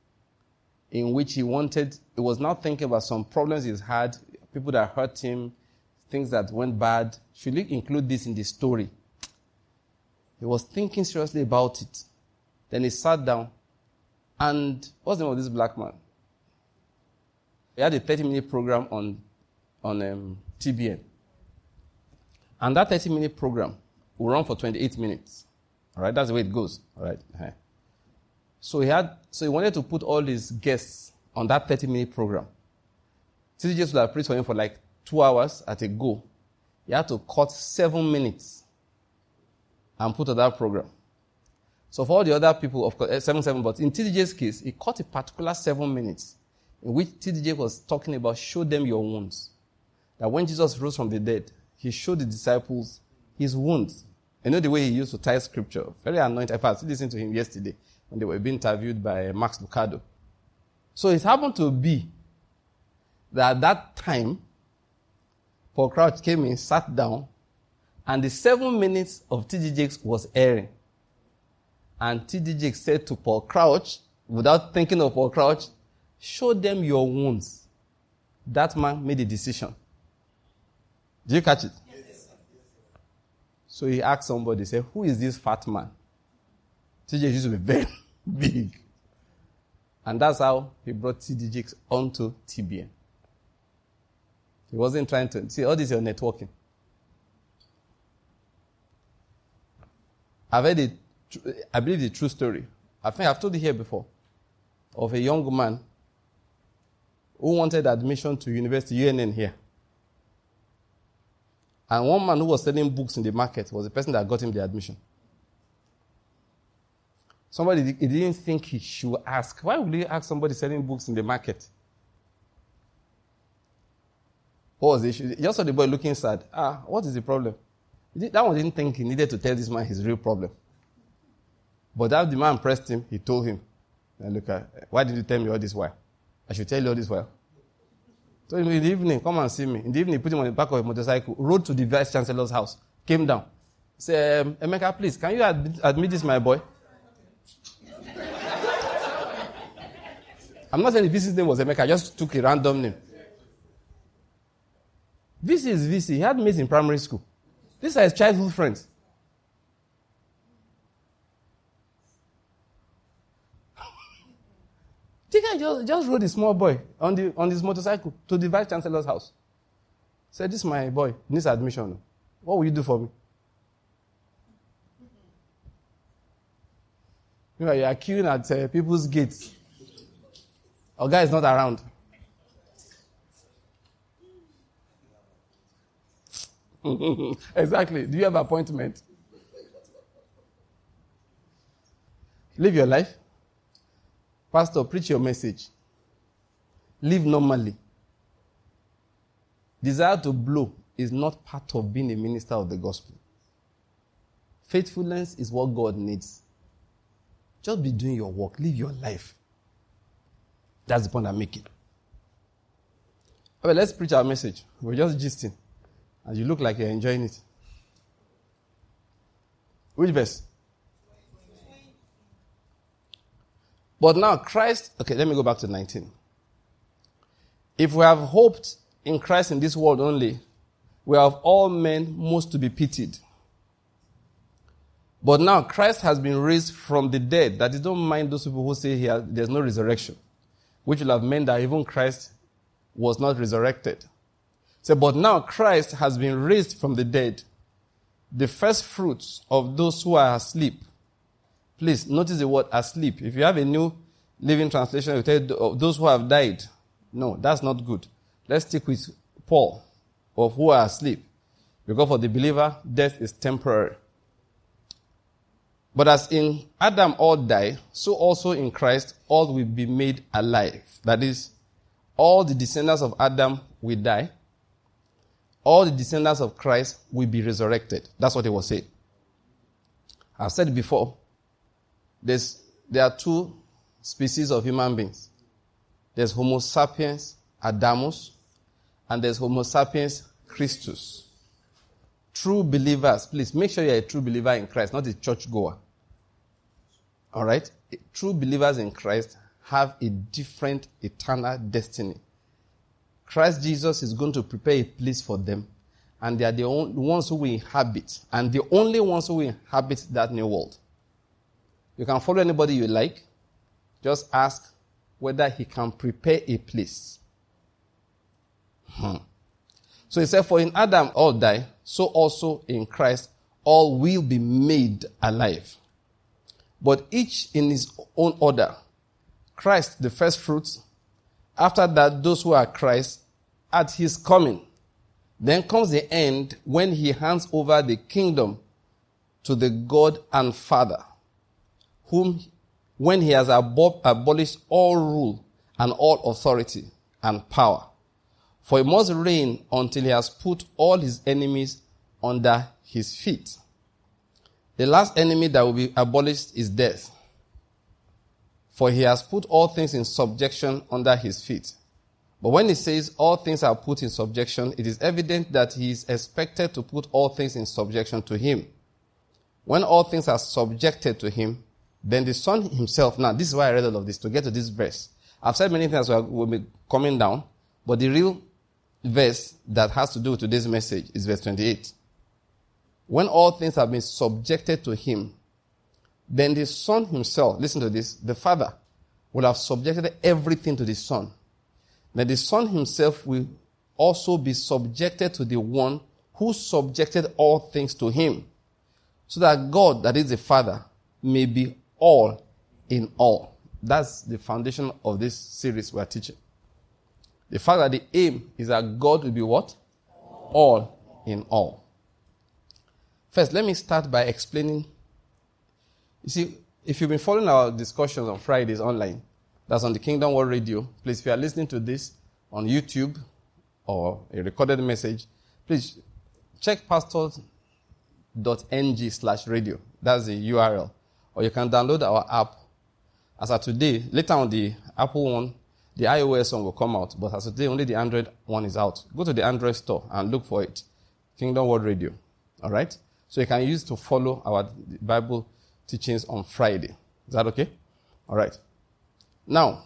in which he was now thinking about some problems he's had, people that hurt him, things that went bad. Should he include this in the story? He was thinking seriously about it. Then he sat down, and what's the name of this black man? He had a 30-minute program on TBN. And that 30-minute program will run for 28 minutes. All right, that's the way it goes. All right. So he wanted to put all his guests on that 30-minute program. T.D. Jakes would have preached for him for like 2 hours at a go. He had to cut 7 minutes and put on that program. So for all the other people, of course, 7, but in T.D. Jakes' case, he cut a particular 7 minutes in which T.D. Jakes was talking about show them your wounds. That when Jesus rose from the dead, he showed the disciples his wounds. You know the way he used to tie scripture. Very anointed. In fact, I still listened to him yesterday when they were being interviewed by Max Lucado. So it happened to be that at that time, Paul Crouch came in, sat down, and the 7 minutes of T.D. Jakes was airing. And T.D. Jakes said to Paul Crouch, without thinking of Paul Crouch, show them your wounds. That man made a decision. Did you catch it? Yes. So he asked somebody, said, who is this fat man? T.D. Jakes used to be very big. And that's how he brought T.D. Jakes onto TBN. He wasn't trying to... See, all this is networking. I've heard I believe the true story. I think I've told you here before. Of a young man who wanted admission to University UNN here. And one man who was selling books in the market was the person that got him the admission. He didn't think he should ask. Why would you ask somebody selling books in the market? What was the issue? He just saw the boy looking sad. What is the problem? That one didn't think he needed to tell this man his real problem. But after the man pressed him, he told him, look, why did you tell me all this while? I should tell you all this while. So in the evening, come and see me. In the evening, he put him on the back of a motorcycle, rode to the Vice Chancellor's house, came down. Said, Emeka, please, can you admit this, my boy? I'm not saying VC's name was Emeka, I just took a random name. VC is VC. He had mates in primary school. These are his childhood friends. The guy just rode a small boy on his motorcycle to the Vice Chancellor's house. Said, this is my boy, needs admission. What will you do for me? You are queuing at people's gates. Our guy is not around. Exactly. Do you have an appointment? Live your life. Pastor, preach your message. Live normally. Desire to blow is not part of being a minister of the gospel. Faithfulness is what God needs. Just be doing your work. Live your life. That's the point I'm making. Okay, let's preach our message. We're just gisting. And you look like you're enjoying it. Which verse? But now Christ... Okay, let me go back to 19. If we have hoped in Christ in this world only, we are of all men most to be pitied. But now Christ has been raised from the dead. That is, don't mind those people who say there's no resurrection. Which will have meant that even Christ was not resurrected. So, but now Christ has been raised from the dead, the first fruits of those who are asleep. Please, notice the word asleep. If you have a New Living Translation will tell you those who have died. No, that's not good. Let's stick with Paul, of who are asleep. Because for the believer, death is temporary. But as in Adam all die, so also in Christ all will be made alive. That is, all the descendants of Adam will die. All the descendants of Christ will be resurrected. That's what he was saying. I've said it before. There are two species of human beings. There's Homo sapiens Adamus, and there's Homo sapiens Christus. True believers, please make sure you're a true believer in Christ, not a churchgoer. All right? True believers in Christ have a different eternal destiny. Christ Jesus is going to prepare a place for them, and they are the ones who will inhabit, and the only ones who will inhabit that new world. You can follow anybody you like. Just ask whether he can prepare a place. So he said, for in Adam all die, so also in Christ all will be made alive. But each in his own order. Christ, the first fruits. After that, those who are Christ at his coming. Then comes the end when he hands over the kingdom to the God and Father, whom, when he has abolished all rule and all authority and power. For he must reign until he has put all his enemies under his feet. The last enemy that will be abolished is death. For he has put all things in subjection under his feet. But when he says all things are put in subjection, it is evident that he is expected to put all things in subjection to him. When all things are subjected to him, then the Son himself, now this is why I read all of this, to get to this verse. I've said many things will be coming down, but the real verse that has to do with today's message is verse 28. When all things have been subjected to him, then the Son himself, listen to this, the Father will have subjected everything to the Son. Then the Son himself will also be subjected to the one who subjected all things to him, so that God, that is the Father, may be all in all. That's the foundation of this series we are teaching. The fact that the aim is that God will be what? All in all. First, let me start by explaining. You see, if you've been following our discussions on Fridays online, that's on the Kingdom World Radio. Please, if you are listening to this on YouTube or a recorded message, please check pastors.ng/radio. That's the URL. Or you can download our app. As of today, later on the Apple one, the iOS one will come out. But as of today, only the Android one is out. Go to the Android store and look for it. Kingdom World Radio. All right? So you can use to follow our Bible teachings on Friday. Is that okay? All right. Now,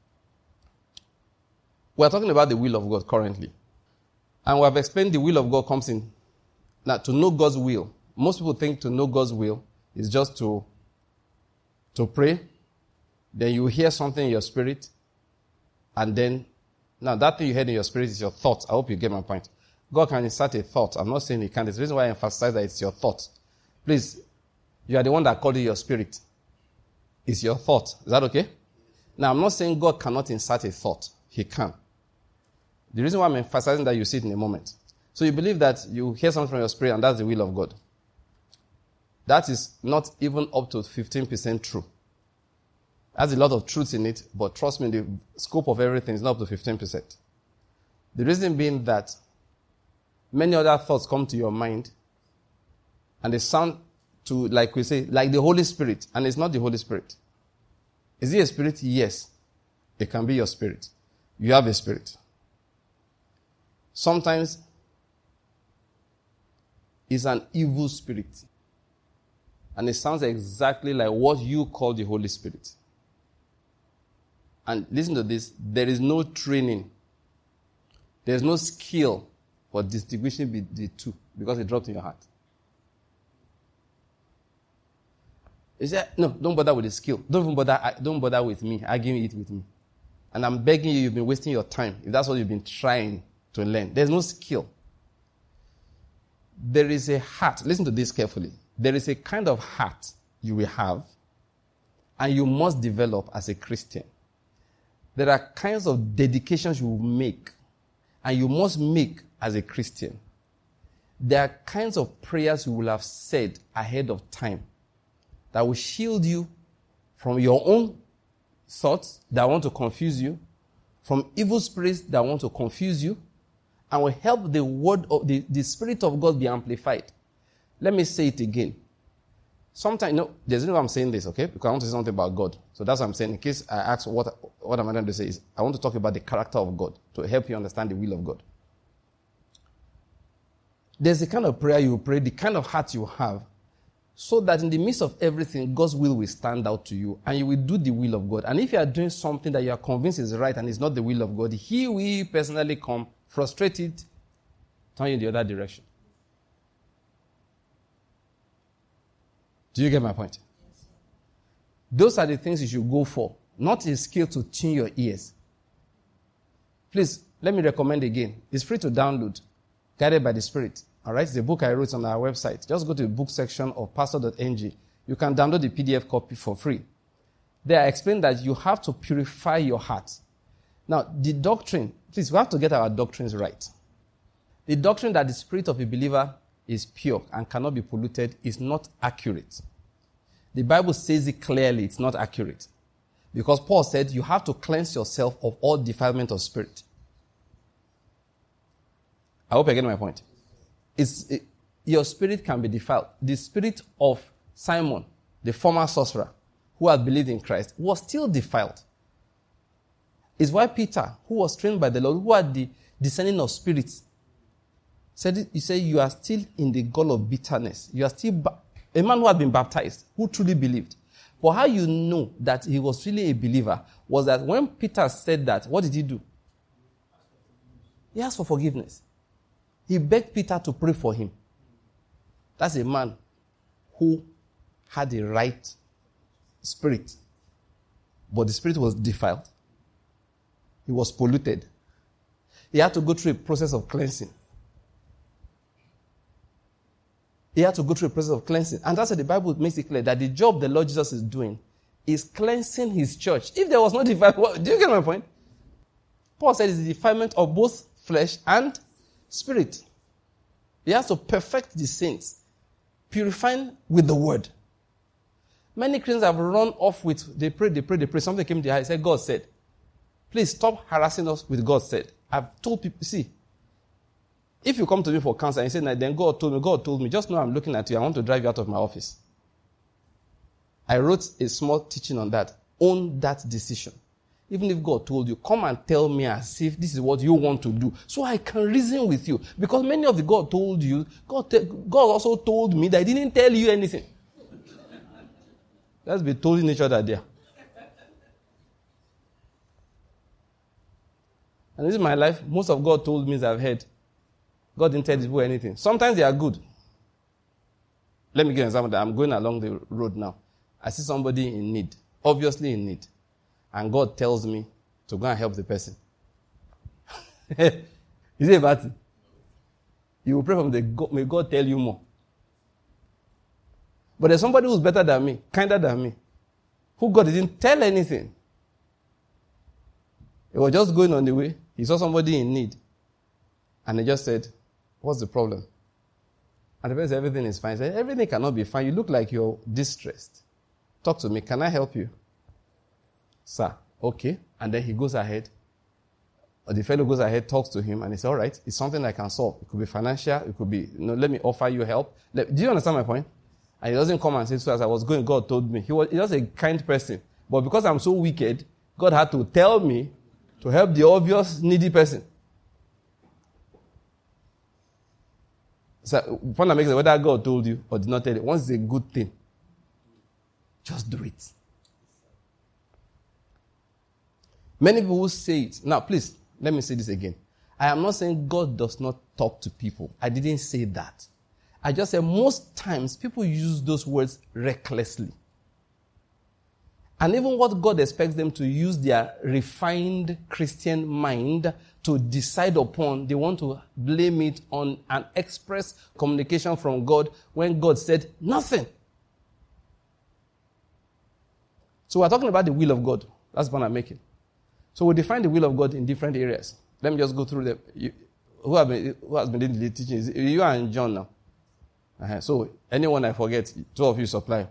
we are talking about the will of God currently. And we have explained the will of God comes in. Now, to know God's will. Most people think to know God's will is just to pray. Then you hear something in your spirit. And then, now that thing you heard in your spirit is your thought. I hope you get my point. God can insert a thought. I'm not saying he can't. It's the reason why I emphasize that it's your thought. Please, you are the one that called it your spirit. It's your thought. Is that okay? Now, I'm not saying God cannot insert a thought. He can. The reason why I'm emphasizing that, you see it in a moment. So you believe that you hear something from your spirit and that's the will of God. That is not even up to 15% true. There's a lot of truth in it, but trust me, the scope of everything is not up to 15%. The reason being that many other thoughts come to your mind and they sound to, like we say, like the Holy Spirit, and it's not the Holy Spirit. Is it a spirit? Yes. It can be your spirit. You have a spirit. Sometimes it's an evil spirit. And it sounds exactly like what you call the Holy Spirit. And listen to this. There is no training. There is no skill for distinguishing the two because it dropped in your heart. You say, no, don't bother with the skill. Don't bother with me, arguing it with me. And I'm begging you've been wasting your time if that's what you've been trying to learn. There's no skill. There is a heart. Listen to this carefully. There is a kind of heart you will have, and you must develop as a Christian. There are kinds of dedications you will make, and you must make as a Christian. There are kinds of prayers you will have said ahead of time that will shield you from your own thoughts that want to confuse you, from evil spirits that want to confuse you, and will help the word of the Spirit of God be amplified. Let me say it again. Sometimes, there's no way I'm saying this, okay? Because I want to say something about God. So that's what I'm saying. In case I ask what am I trying to say is, I want to talk about the character of God to help you understand the will of God. There's the kind of prayer you pray, the kind of heart you have, so that in the midst of everything, God's will stand out to you, and you will do the will of God. And if you are doing something that you are convinced is right and is not the will of God, He will personally come, frustrate it, turn you in the other direction. Do you get my point? Yes. Those are the things you should go for, not a skill to tune your ears. Please, let me recommend again. It's free to download, Guided by the Spirit. All right, it's a book I wrote on our website. Just go to the book section of pastor.ng. You can download the PDF copy for free. There I explain that you have to purify your heart. Now, the doctrine, please, we have to get our doctrines right. The doctrine that the spirit of a believer is pure and cannot be polluted is not accurate. The Bible says it clearly, it's not accurate. Because Paul said you have to cleanse yourself of all defilement of spirit. I hope I get my point. Your spirit can be defiled. The spirit of Simon, the former sorcerer, who had believed in Christ, was still defiled. It's why Peter, who was trained by the Lord, who had the discerning of spirits, he said, you are still in the gall of bitterness. You are still a man who had been baptized, who truly believed. But how you know that he was really a believer was that when Peter said that, what did he do? He asked for forgiveness. He begged Peter to pray for him. That's a man who had the right spirit. But the spirit was defiled. He was polluted. He had to go through a process of cleansing. And that's why the Bible makes it clear that the job the Lord Jesus is doing is cleansing his church. If there was no defilement, do you get my point? Paul said it's the defilement of both flesh and spirit. He has to perfect the saints, purifying with the word. Many Christians have run off with, they pray. Something came to their heart, said, God said. Please stop harassing us with God said. I've told people, see, if you come to me for counsel and you say, then God told me, just know I'm looking at you, I want to drive you out of my office. I wrote a small teaching on that. Own that decision. Even if God told you, come and tell me as if this is what you want to do, so I can reason with you. Because many of the God told you, God also told me that He didn't tell you anything. Let's be told each other there. And this is my life. Most of God told me that I've heard. God didn't tell these people anything. Sometimes they are good. Let me give an example. I'm going along the road now. I see somebody in need, obviously in need. And God tells me to go and help the person. Is it a bad thing? You will pray from may God tell you more. But there's somebody who's better than me, kinder than me, who God didn't tell anything. He was just going on the way. He saw somebody in need. And he just said, what's the problem? And the person said, everything is fine. He said, everything cannot be fine. You look like you're distressed. Talk to me. Can I help you? Sir, okay. And then he goes ahead. Or the fellow goes ahead, talks to him, and he says, all right, it's something I can solve. It could be financial. It could be, let me offer you help. Do you understand my point? And he doesn't come and say, so as I was going, God told me. He was a kind person. But because I'm so wicked, God had to tell me to help the obvious needy person. So, point that makes it whether God told you or did not tell you, once it's a good thing, just do it. Many people will say it. Now, please, let me say this again. I am not saying God does not talk to people. I didn't say that. I just said most times people use those words recklessly. And even what God expects them to use their refined Christian mind to decide upon, they want to blame it on an express communication from God when God said nothing. So we're talking about the will of God. That's the point I'm making. So we define the will of God in different areas. Let me just go through them. Who has been doing the teaching? Is you and John now. So anyone I forget, 2 of you supply.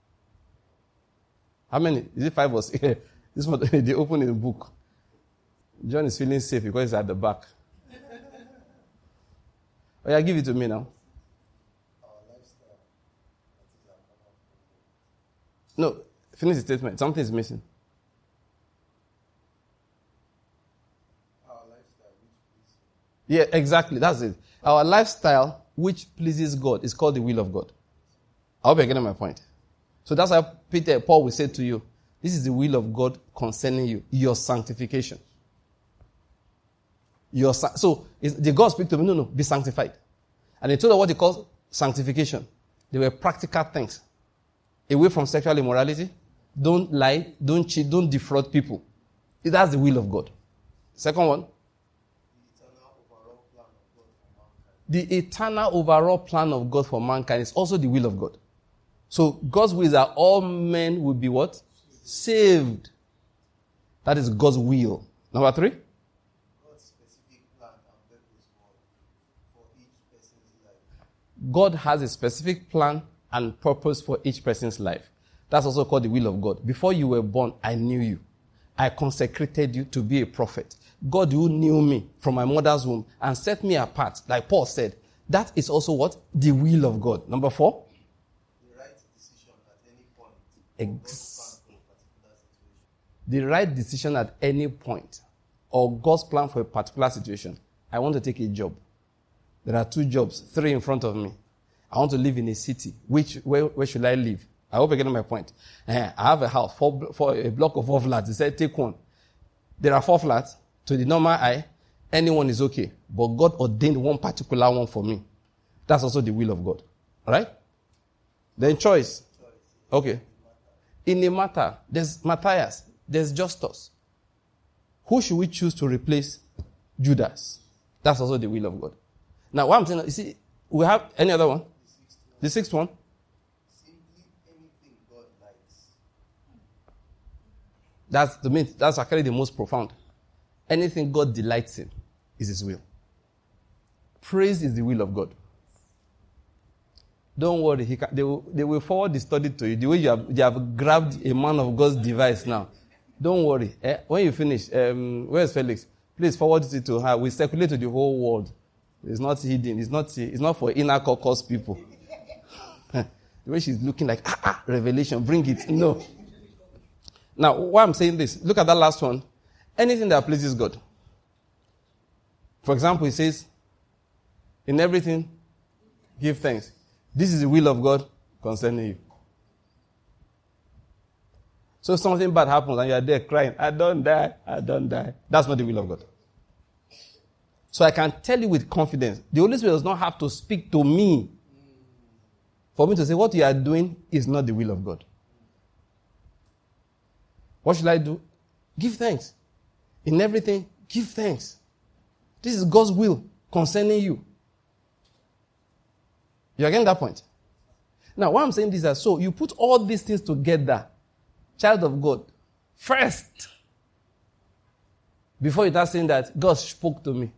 How many? Is it 5 or 6? This one they open in the book. John is feeling safe because he's at the back. Oh yeah, give it to me now. No, finish the statement. Something is missing. Yeah, exactly. That's it. Our lifestyle, which pleases God, is called the will of God. I hope you're getting my point. So that's why Paul will say to you, this is the will of God concerning you, your sanctification. So did God speak to me? No, be sanctified. And he told her what he calls sanctification. They were practical things. Away from sexual immorality. Don't lie, don't cheat, don't defraud people. That's the will of God. Second one. The eternal overall plan of God for mankind is also the will of God. So God's will is that all men will be what? Saved. That is God's will. Number 3. God's specific plan and purpose for each person's life. God has a specific plan and purpose for each person's life. That's also called the will of God. Before you were born, I knew you. I consecrated you to be a prophet. God who knew me from my mother's womb and set me apart, like Paul said. That is also what? The will of God. Number 4. The right decision at any point. The right decision at any point. Or God's plan for a particular situation. I want to take a job. There are 2 jobs, 3 in front of me. I want to live in a city. Where should I live? I hope you're getting my point. I have a house, for a block of 4 flats. He said, take one. There are 4 flats. To the normal eye, anyone is okay. But God ordained one particular one for me. That's also the will of God. Alright? Then choice. Okay. In a matter, there's Matthias. There's Justus. Who should we choose to replace Judas? That's also the will of God. Now, what I'm saying, you see, we have any other one? The 6th one? Simply anything God likes. That's actually the most profound. Anything God delights in is His will. Praise is the will of God. Don't worry, they will forward the study to you. The way you have grabbed a man of God's device now. Don't worry. When you finish, where's Felix? Please forward it to her. We circulate to the whole world. It's not hidden. It's not for inner caucus people. The way she's looking like, revelation, bring it. No. Now, why I'm saying this, look at that last one. Anything that pleases God. For example, he says, in everything, give thanks. This is the will of God concerning you. So if something bad happens and you are there crying, I don't die. That's not the will of God. So I can tell you with confidence, the Holy Spirit does not have to speak to me for me to say what you are doing is not the will of God. What should I do? Give thanks. In everything, give thanks. This is God's will concerning you. You are getting that point? Now, why I'm saying this is so you put all these things together, child of God, first, before you start saying that God spoke to me.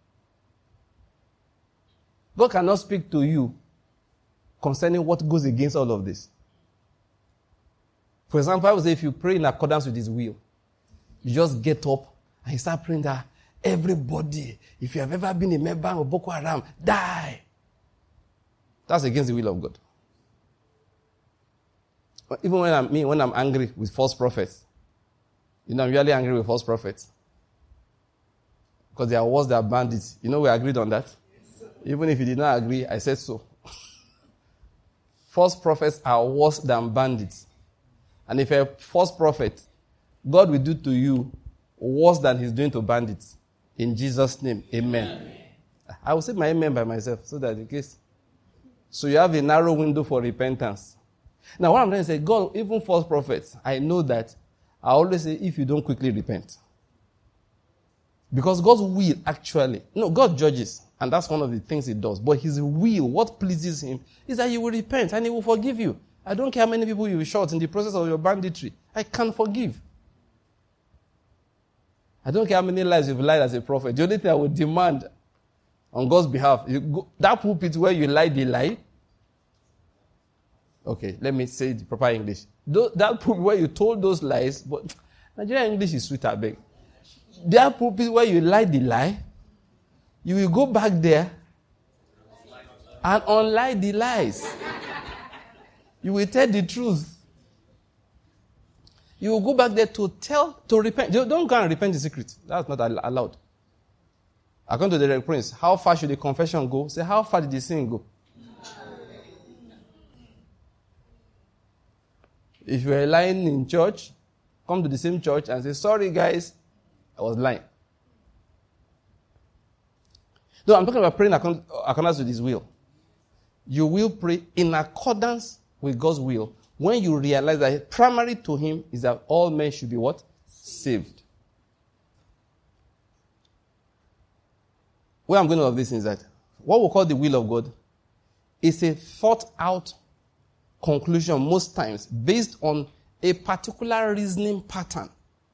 God cannot speak to you concerning what goes against all of this. For example, I would say if you pray in accordance with His will, you just get up and you start praying that everybody, if you have ever been a member of Boko Haram, die. That's against the will of God. Even when I'm angry with false prophets, I'm really angry with false prophets. Because they are worse than bandits. We agreed on that. Even if you did not agree, I said so. False prophets are worse than bandits. And if a false prophet, God will do to you worse than He's doing to bandits. In Jesus' name, amen. I will say my amen by myself, so that in case. So you have a narrow window for repentance. Now what I'm trying to say, God, even false prophets, I know that I always say if you don't quickly repent. Because God's will God judges. And that's one of the things He does. But His will, what pleases Him, is that He will repent and He will forgive you. I don't care how many people you shot in the process of your banditry. I can forgive. I don't care how many lies you've lied as a prophet. The only thing I would demand on God's behalf, that pulpit where you lie the lie. Okay, let me say the proper English. That pulpit where you told those lies, but Nigerian English is sweet, I beg. That pulpit where you lie the lie, you will go back there and unlie the lies. You will tell the truth. You will go back there to repent. Don't go and repent in secret. That's not allowed. According to the Prince, how far should the confession go? Say, how far did the sin go? If you are lying in church, come to the same church and say, sorry guys, I was lying. No, I'm talking about praying accordance with His will. You will pray in accordance with God's will when you realize that primary to Him is that all men should be what? Saved. Where I'm going to of this is that what we call the will of God is a thought out conclusion most times based on a particular reasoning pattern.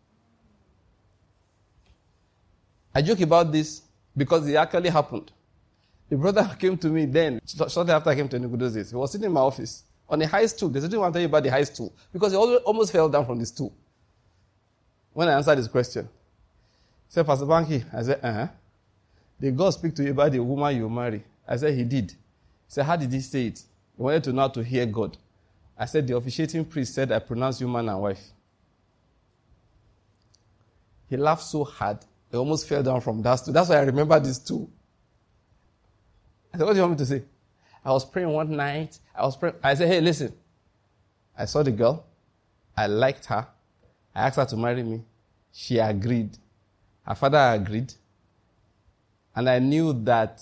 I joke about this because it actually happened. The brother came to me then, shortly after I came to Enugu those days. He was sitting in my office on a high stool. They didn't want to tell you about the high stool because he almost fell down from the stool. When I answered his question, he said, Pastor Banky, I said, Did God speak to you about the woman you marry? I said, He did. He said, how did He say it? He wanted to know how to hear God. I said, the officiating priest said, I pronounce you man and wife. He laughed so hard, he almost fell down from that stool. That's why I remember this too. I said, what do you want me to say? I was praying one night. I said, hey, listen. I saw the girl. I liked her. I asked her to marry me. She agreed. Her father agreed. And I knew that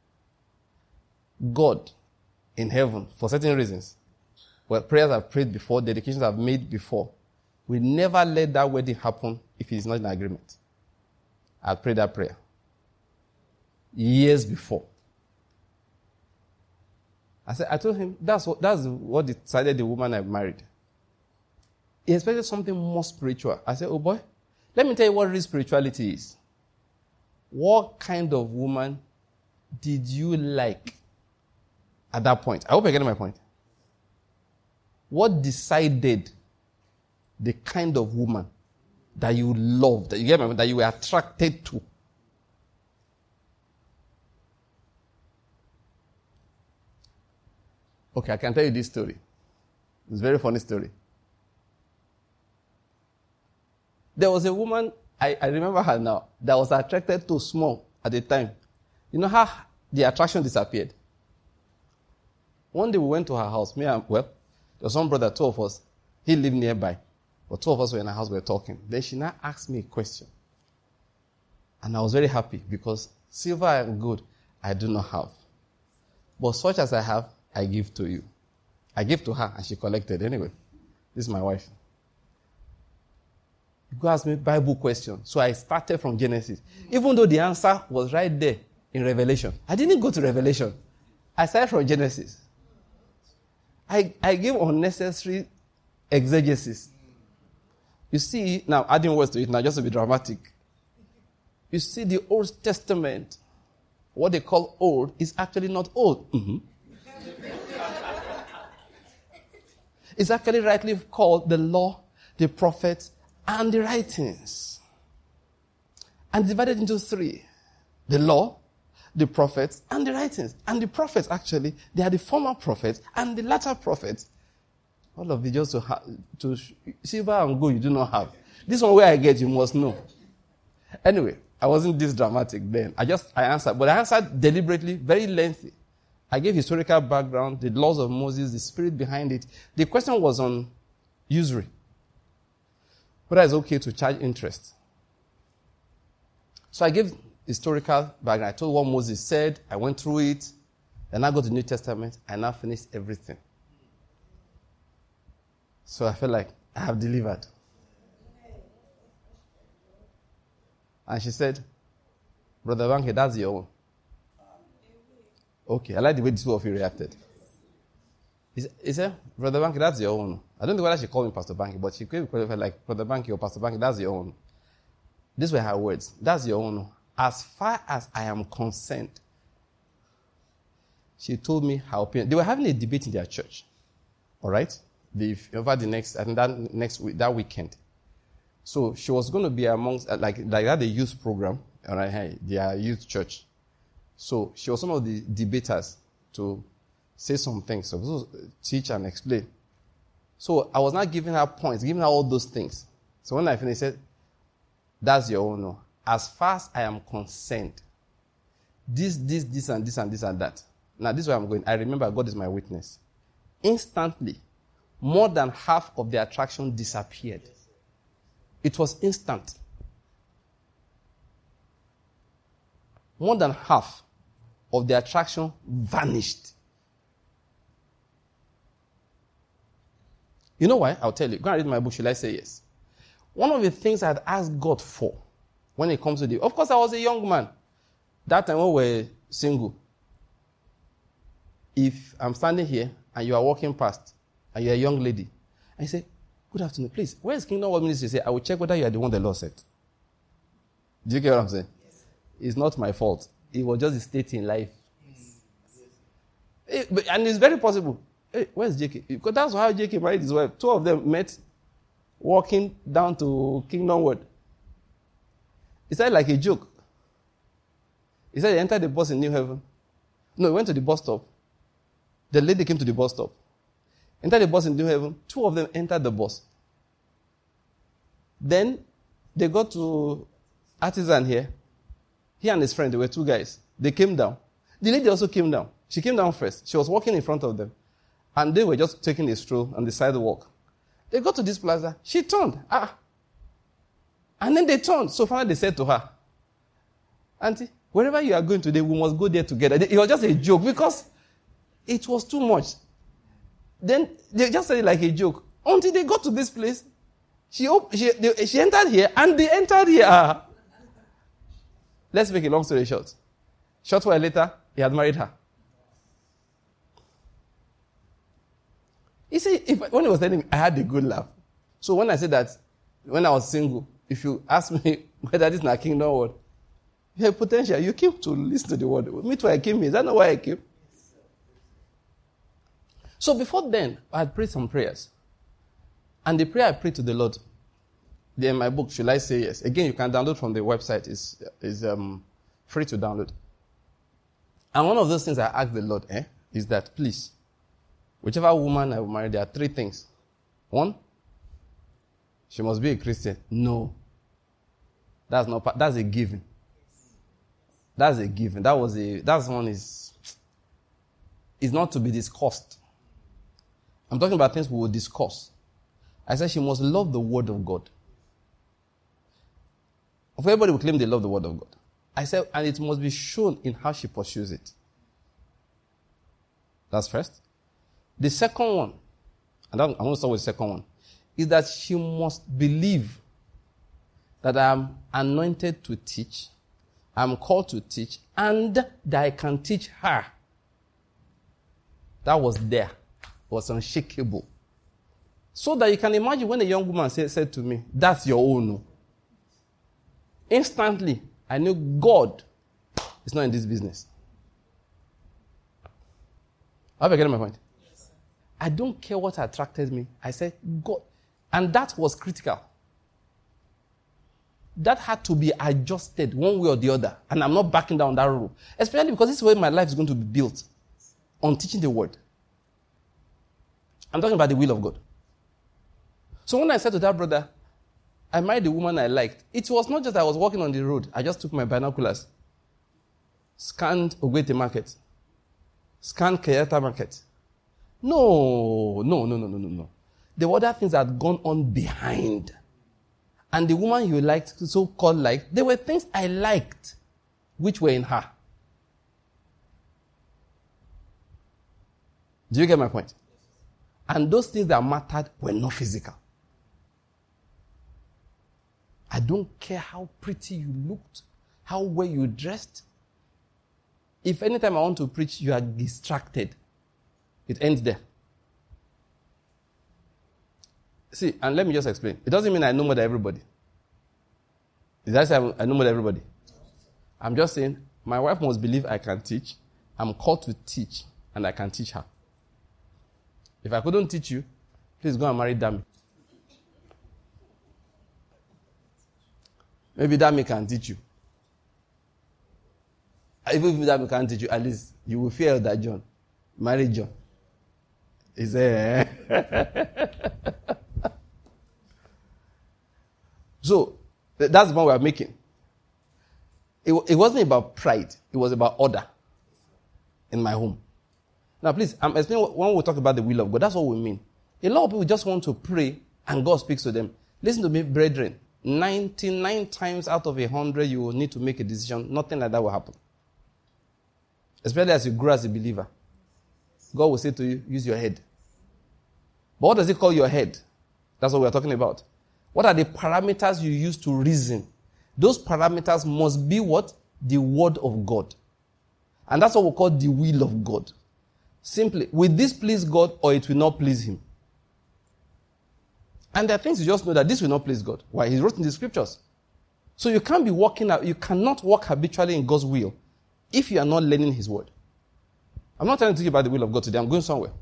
God in heaven, for certain reasons, well, prayers I've prayed before, dedications I've made before, will never let that wedding happen if it is not in agreement. I prayed that prayer years before. I told him, that's what decided the woman I married. He expected something more spiritual. I said, oh boy, let me tell you what real spirituality is. What kind of woman did you like at that point? I hope you're getting my point. What decided the kind of woman that you loved, that you were attracted to? Okay, I can tell you this story. It's a very funny story. There was a woman, I remember her now, that was attracted to small at the time. You know how the attraction disappeared? One day we went to her house. There was one brother, two of us. He lived nearby. But two of us were in her house, we were talking. Then she now asked me a question. And I was very happy because silver and gold I do not have. But such as I have, I give to you. I gave to her and she collected. Anyway, this is my wife. You go ask me Bible questions. So I started from Genesis. Even though the answer was right there in Revelation. I didn't go to Revelation. I started from Genesis. I gave unnecessary exegesis. You see, now adding words to it now just to be dramatic. You see, the Old Testament, what they call old, is actually not old. Mm-hmm. It's actually rightly called the law, the prophets, and the writings. And divided into three. The law, the prophets, and the writings. And the prophets, actually, they are the former prophets and the latter prophets. All of it just to silver and gold you do not have. This one where I get, you must know. Anyway, I wasn't this dramatic then. I answered. But I answered deliberately, very lengthy. I gave historical background, the laws of Moses, the spirit behind it. The question was on usury. Whether it's okay to charge interest. So I gave historical background. I told what Moses said. I went through it. Then I got to the New Testament. I now finished everything. So I felt like I have delivered. And she said, Brother Banky, that's your own. Okay, I like the way the two of you reacted. He said, Brother Banky, that's your own. I don't know whether she called me Pastor Banky, but she could qualify like Brother Banky or Pastor Banky, that's your own. These were her words. That's your own. As far as I am concerned, she told me her opinion. They were having a debate in their church. All right? Over the next, I think that weekend. So she was going to be amongst, like that, the youth program, all right, their youth church. So she was one of the debaters to say some things, so teach and explain. So I was not giving her points, giving her all those things. So when I finished, I said, that's your own. As far as I am concerned, this, and this, and this, and that. Now, this is where I'm going. I remember God is my witness. Instantly, more than half of the attraction disappeared. It was instant. More than half of the attraction vanished. You know why? I'll tell you. Go and read my book, Should I Say Yes? One of the things I had asked God for when it comes to the... Of course, I was a young man. That time when we were single. If I'm standing here and you are walking past and you're a young lady, and you say, good afternoon, please, where is Kingdom World Ministry? Say, I will check whether you are the one the Lord said. Do you get what I'm saying? Yes. It's not my fault. It was just a state in life. Yes. And it's very possible. Hey, where's JK? Because that's how JK married his wife. Two of them met walking down to Kingdom World. It started like a joke. He said he entered the bus in New Haven. No, he went to the bus stop. The lady came to the bus stop. Entered the bus in New Haven. Two of them entered the bus. Then they got to Artisan here. He and his friend, they were two guys. They came down. The lady also came down. She came down first. She was walking in front of them. And they were just taking a stroll on the sidewalk. They got to this plaza. She turned. And then they turned. So finally they said to her, Auntie, wherever you are going today, we must go there together. It was just a joke because it was too much. Then they just said it like a joke. Until they got to this place, she entered here and they entered here. Let's make a long story short. Short while later, he had married her. He said, when he was telling me, I had a good laugh. So when I said that, when I was single, if you ask me whether this is not Kingdom World, you have potential. You came to listen to the word. Me too, I came here. Is that not why I came? So before then, I had prayed some prayers. And the prayer I prayed to the Lord, there in my book, Should I Say Yes? Again, you can download from the website. It's free to download. And one of those things I asked the Lord is that, please, whichever woman I will marry, there are three things. One, she must be a Christian. No. That's a given. That's a given. That's one is not to be discussed. I'm talking about things we will discuss. I said she must love the word of God. If everybody will claim they love the word of God. I said, and it must be shown in how she pursues it. That's first. The second one, and I'm going to start with the second one, is that she must believe that I am anointed to teach, I'm called to teach, and that I can teach her. That was there. It was unshakable. So that you can imagine when a young woman said to me, that's your own. Instantly, I knew God is not in this business. Have you getting my point? Yes, sir. I don't care what attracted me. I said, God. And that was critical. That had to be adjusted one way or the other. And I'm not backing down that rule. Especially because this is where my life is going to be built. On teaching the word. I'm talking about the will of God. So when I said to that brother, I married the woman I liked, it was not just I was walking on the road. I just took my binoculars, scanned Ogwete Market, scanned Kenyatta Market. No. There were other things that had gone on behind. And the woman you liked, so-called liked, there were things I liked, which were in her. Do you get my point? And those things that mattered were not physical. I don't care how pretty you looked, how well you dressed. If anytime I want to preach, you are distracted, it ends there. See, and let me just explain. It doesn't mean I know more than everybody. Did I say I know more than everybody? I'm just saying, my wife must believe I can teach. I'm called to teach, and I can teach her. If I couldn't teach you, please go and marry Dami. Maybe Dami can teach you. Even if Dami can't teach you, at least you will fear that John. Marry John. He said, So, that's the point we are making. It wasn't about pride. It was about order in my home. Now, please, I'm explaining when we talk about the will of God. That's what we mean. A lot of people just want to pray and God speaks to them. Listen to me, brethren. 99 times out of 100, you will need to make a decision. Nothing like that will happen. Especially as you grow as a believer. God will say to you, use your head. But what does he call your head? That's what we're talking about. What are the parameters you use to reason? Those parameters must be what? The word of God. And that's what we call the will of God. Simply, will this please God or it will not please him? And there are things you just know that this will not please God. Why? He wrote in the scriptures. So you can't be walking out, you cannot walk habitually in God's will if you are not learning his word. I'm not trying to teach you about the will of God today. I'm going somewhere.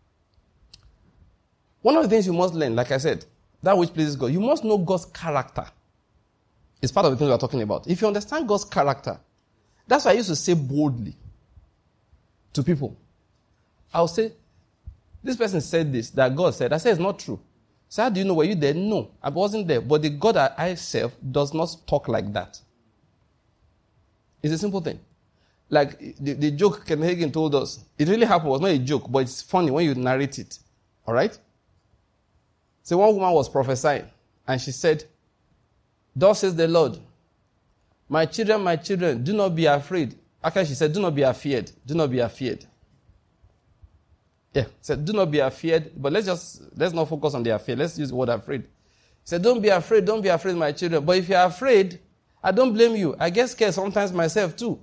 One of the things you must learn, like I said, that which pleases God, you must know God's character. It's part of the things we are talking about. If you understand God's character, that's why I used to say boldly to people. I'll say, this person said this, that God said. I said, it's not true. So how do you know? Were you there? No, I wasn't there. But the God that I serve does not talk like that. It's a simple thing. Like the joke Ken Hagin told us, it really happened. It was not a joke, but it's funny when you narrate it. All right? So one woman was prophesying, and she said, thus says the Lord, my children, do not be afraid. Actually, she said, do not be afeared. Do not be afeared. Yeah, said, do not be afeared. But let's not focus on the afeared. Let's use the word afraid. He said, don't be afraid, my children. But if you're afraid, I don't blame you. I get scared sometimes myself too.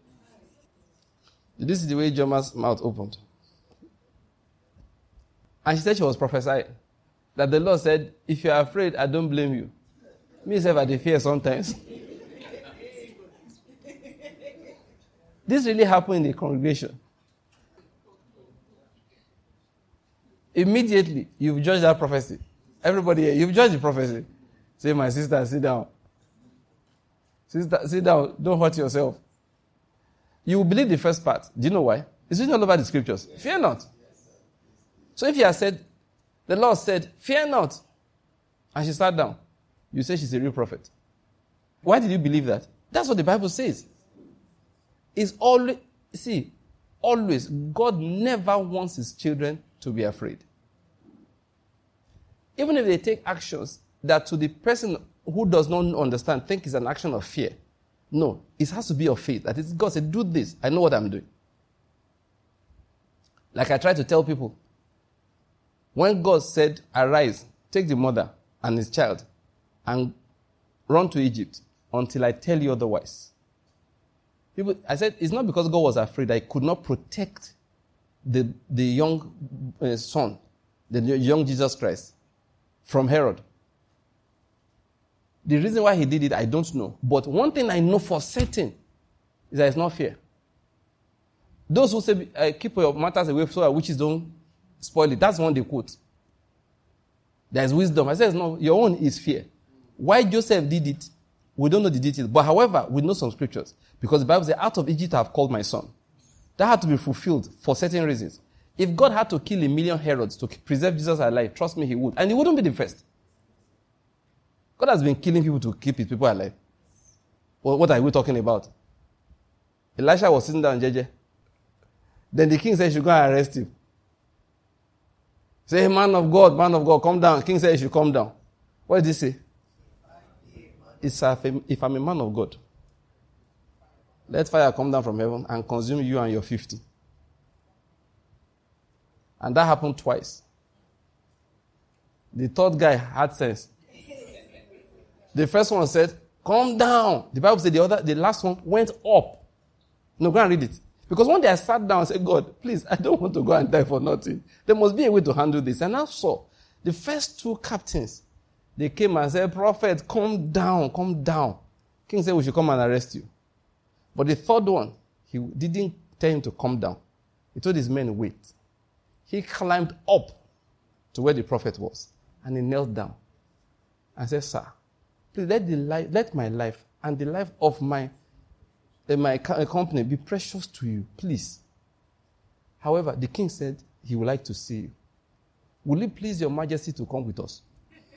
This is the way Joma's mouth opened. And she said she was prophesying. That the Lord said, if you're afraid, I don't blame you. Me self, I fear sometimes. This really happened in the congregation. Immediately, you've judged that prophecy. Everybody here, you've judged the prophecy. Say, my sister, sit down. Sister, sit down. Don't hurt yourself. You will believe the first part. Do you know why? It's written all over the scriptures. Fear not. So if you have said, the Lord said, fear not. And she sat down. You say she's a real prophet. Why did you believe that? That's what the Bible says. It's always, always, God never wants his children to be afraid. Even if they take actions that to the person who does not understand think is an action of fear. No, it has to be of faith. That is, God said, do this. I know what I'm doing. Like I try to tell people, when God said, arise, take the mother and his child and run to Egypt until I tell you otherwise. I said, it's not because God was afraid that he could not protect the young son, the young Jesus Christ, from Herod. The reason why he did it, I don't know. But one thing I know for certain is that it's not fear. Those who say, keep your matters away so that witches don't spoil it, that's one they quote. There's wisdom. I said, no, your own is fear. Why Joseph did it, we don't know the details. But however, we know some scriptures. Because the Bible says, out of Egypt I have called my son. That had to be fulfilled for certain reasons. If God had to kill 1 million Herods to preserve Jesus alive, trust me, he would. And he wouldn't be the first. God has been killing people to keep his people alive. Well, what are we talking about? Elisha was sitting down, JJ. Then the king said, you should go and arrest him. Say, man of God, come down. King said, you should come down. What did he say? If I'm a man of God, let fire come down from heaven and consume you and your 50. And that happened twice. The third guy had sense. The first one said, come down. The Bible said the last one went up. No, go and read it. Because one day I sat down and said, God, please, I don't want to go and die for nothing. There must be a way to handle this. And I saw The first two captains, they came and said, Prophet, come down, come down. King said, we should come and arrest you. But the third one, he didn't tell him to come down. He told his men, wait. He climbed up to where the prophet was. And he knelt down and said, sir, please let my life and the life of my company be precious to you, please. However, the king said he would like to see you. Will it please your majesty to come with us?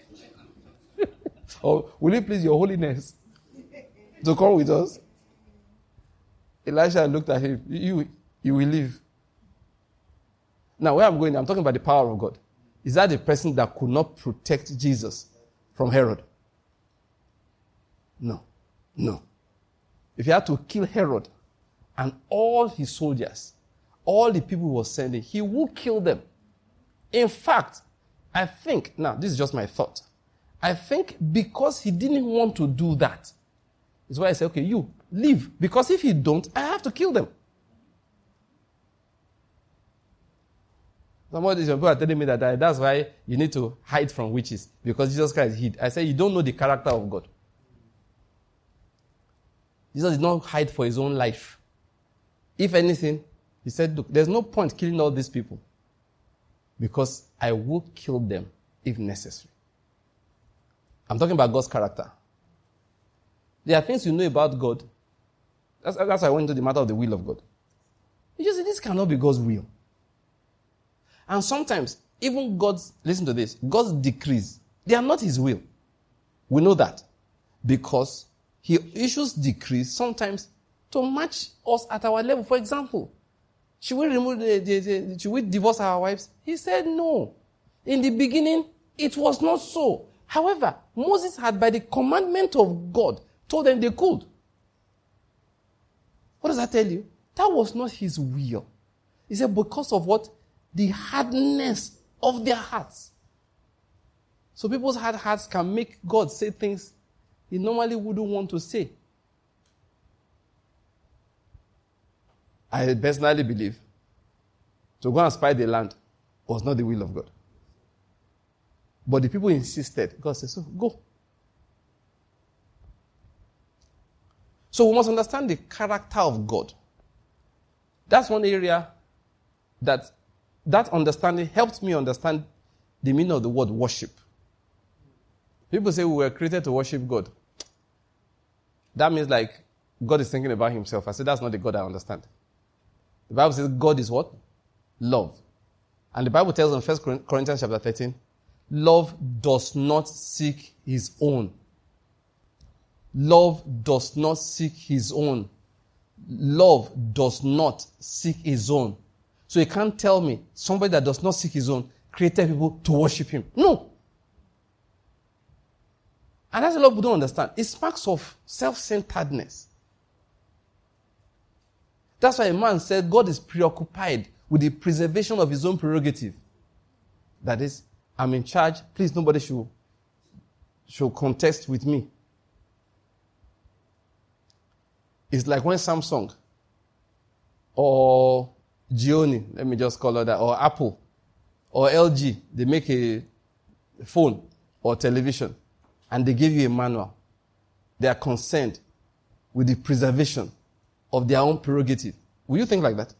Or will it please your holiness to come with us? Elisha looked at him. You will leave. Now, where I'm going, I'm talking about the power of God. Is that the person that could not protect Jesus from Herod? No. No. If he had to kill Herod and all his soldiers, all the people he was sending, he would kill them. In fact, I think, now this is just my thought, I think because he didn't want to do that, is why I say, okay, you leave. Because if you don't, I have to kill them. Some of these people are telling me that that's why you need to hide from witches. Because Jesus Christ hid. I say, you don't know the character of God. Jesus did not hide for his own life. If anything, he said, look, there's no point killing all these people. Because I will kill them if necessary. I'm talking about God's character. There are things you know about God. That's why I went into the matter of the will of God. You just say, this cannot be God's will. And sometimes, even listen to this, God's decrees, they are not his will. We know that. Because he issues decrees sometimes to match us at our level. For example, should we divorce our wives? He said no. In the beginning, it was not so. However, Moses had, by the commandment of God, told them they could. What does that tell you? That was not his will. He said because of what? The hardness of their hearts. So people's hard hearts can make God say things he normally wouldn't want to say. I personally believe to go and spy the land was not the will of God. But the people insisted. God said, so go. So we must understand the character of God. That's one area that understanding helped me understand the meaning of the word worship. People say we were created to worship God. That means like God is thinking about himself. I said that's not the God I understand. The Bible says God is what? Love. And the Bible tells in 1 Corinthians chapter 13, love does not seek his own. Love does not seek his own. Love does not seek his own. So you can't tell me somebody that does not seek his own created people to worship him. No. And that's a lot of people don't understand. It sparks of self-centeredness. That's why a man said God is preoccupied with the preservation of his own prerogative. That is, I'm in charge. Please, nobody should contest with me. It's like when Samsung or Gioni, let me just call it that, or Apple or LG, they make a phone or television and they give you a manual. They are concerned with the preservation of their own prerogative. Will you think like that?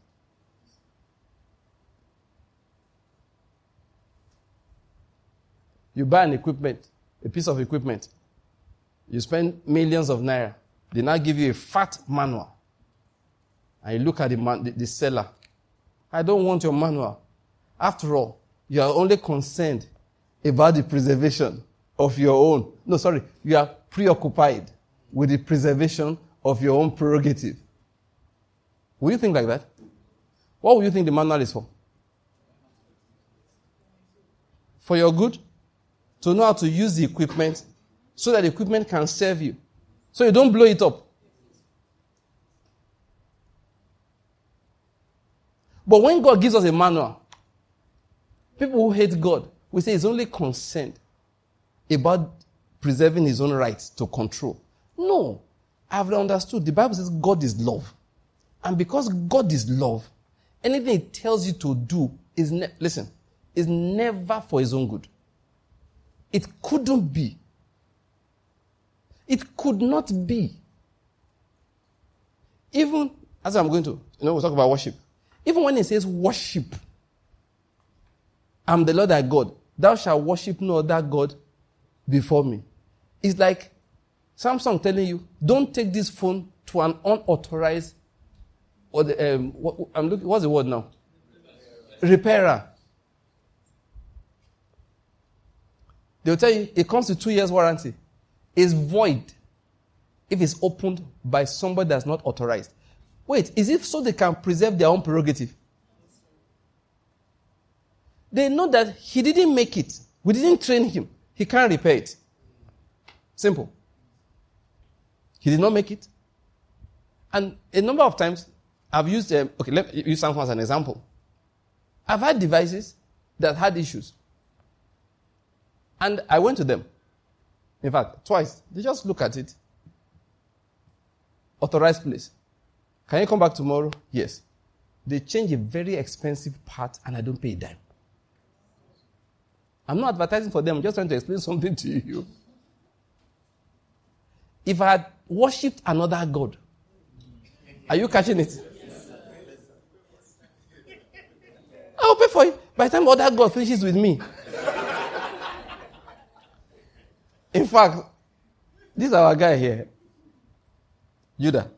You buy an equipment, a piece of equipment. You spend millions of naira. They now give you a fat manual. And you look at the seller. I don't want your manual. After all, you are only concerned about the preservation of your own. No, sorry. You are preoccupied with the preservation of your own prerogative. Will you think like that? What will you think the manual is for? For your good? To know how to use the equipment so that the equipment can serve you. So you don't blow it up. But when God gives us a manual, people who hate God, we say he's only concerned about preserving his own rights to control. No. I've understood. The Bible says God is love. And because God is love, anything he tells you to do is never for his own good. It couldn't be. It could not be. Even, as I'm going to, we'll talk about worship. Even when it says worship, I'm the Lord thy God. Thou shalt worship no other God before me. It's like Samsung telling you, don't take this phone to an unauthorized, or what's the word now? Repairer. They'll tell you, it comes with 2 years warranty. It's void if it's opened by somebody that's not authorized. Wait, is it so they can preserve their own prerogative? They know that he didn't make it. We didn't train him. He can't repair it. Simple. He did not make it. And a number of times, I've used, let me use Samsung as an example. I've had devices that had issues. And I went to them. In fact, twice. They just look at it. Authorized place. Can you come back tomorrow? Yes. They change a very expensive part and I don't pay a dime. I'm not advertising for them. I'm just trying to explain something to you. If I had worshipped another God, are you catching it? I'll pay for it. By the time other God finishes with me. In fact, this is our guy here. Judah.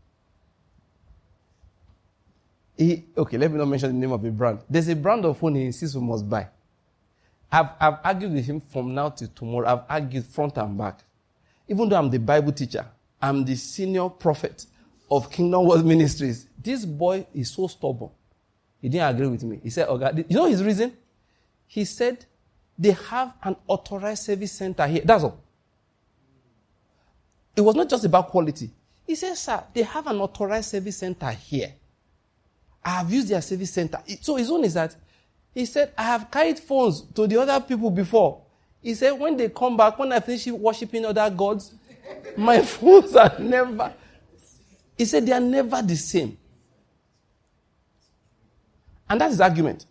Okay, let me not mention the name of a brand. There's a brand of phone he insists we must buy. I've argued with him from now till tomorrow. I've argued front and back. Even though I'm the Bible teacher, I'm the senior prophet of Kingdom World Ministries. This boy is so stubborn. He didn't agree with me. He said, "Okay, you know his reason?" He said, they have an authorized service center here. That's all. It was not just about quality. He said, "Sir, they have an authorized service center here. I have used their service center." So his own is that, he said, "I have carried phones to the other people before." He said, when they come back, when I finish worshiping other gods, my phones are never. He said, they are never the same. And that's his argument.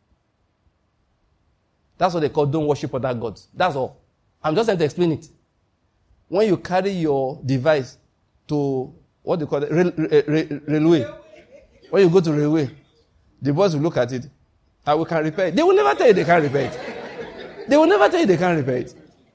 That's what they call don't worship other gods. That's all. I'm just trying to explain it. When you carry your device to, what they call it, railway. When you go to railway, the boys will look at it, and we can repair it. They will never tell you they can't repair it. They will never tell you they can't repair it.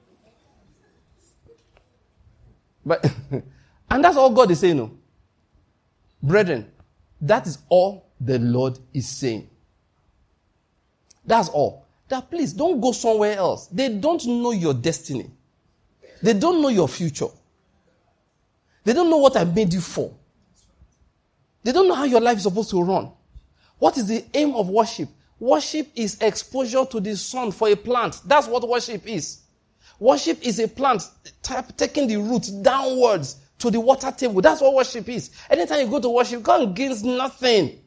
But, and that's all God is saying, no. Brethren, that is all the Lord is saying. That's all. That please don't go somewhere else. They don't know your destiny. They don't know your future. They don't know what I made you for. They don't know how your life is supposed to run. What is the aim of worship? Worship is exposure to the sun for a plant. That's what worship is. Worship is a plant taking the roots downwards to the water table. That's what worship is. Anytime you go to worship, God gains nothing.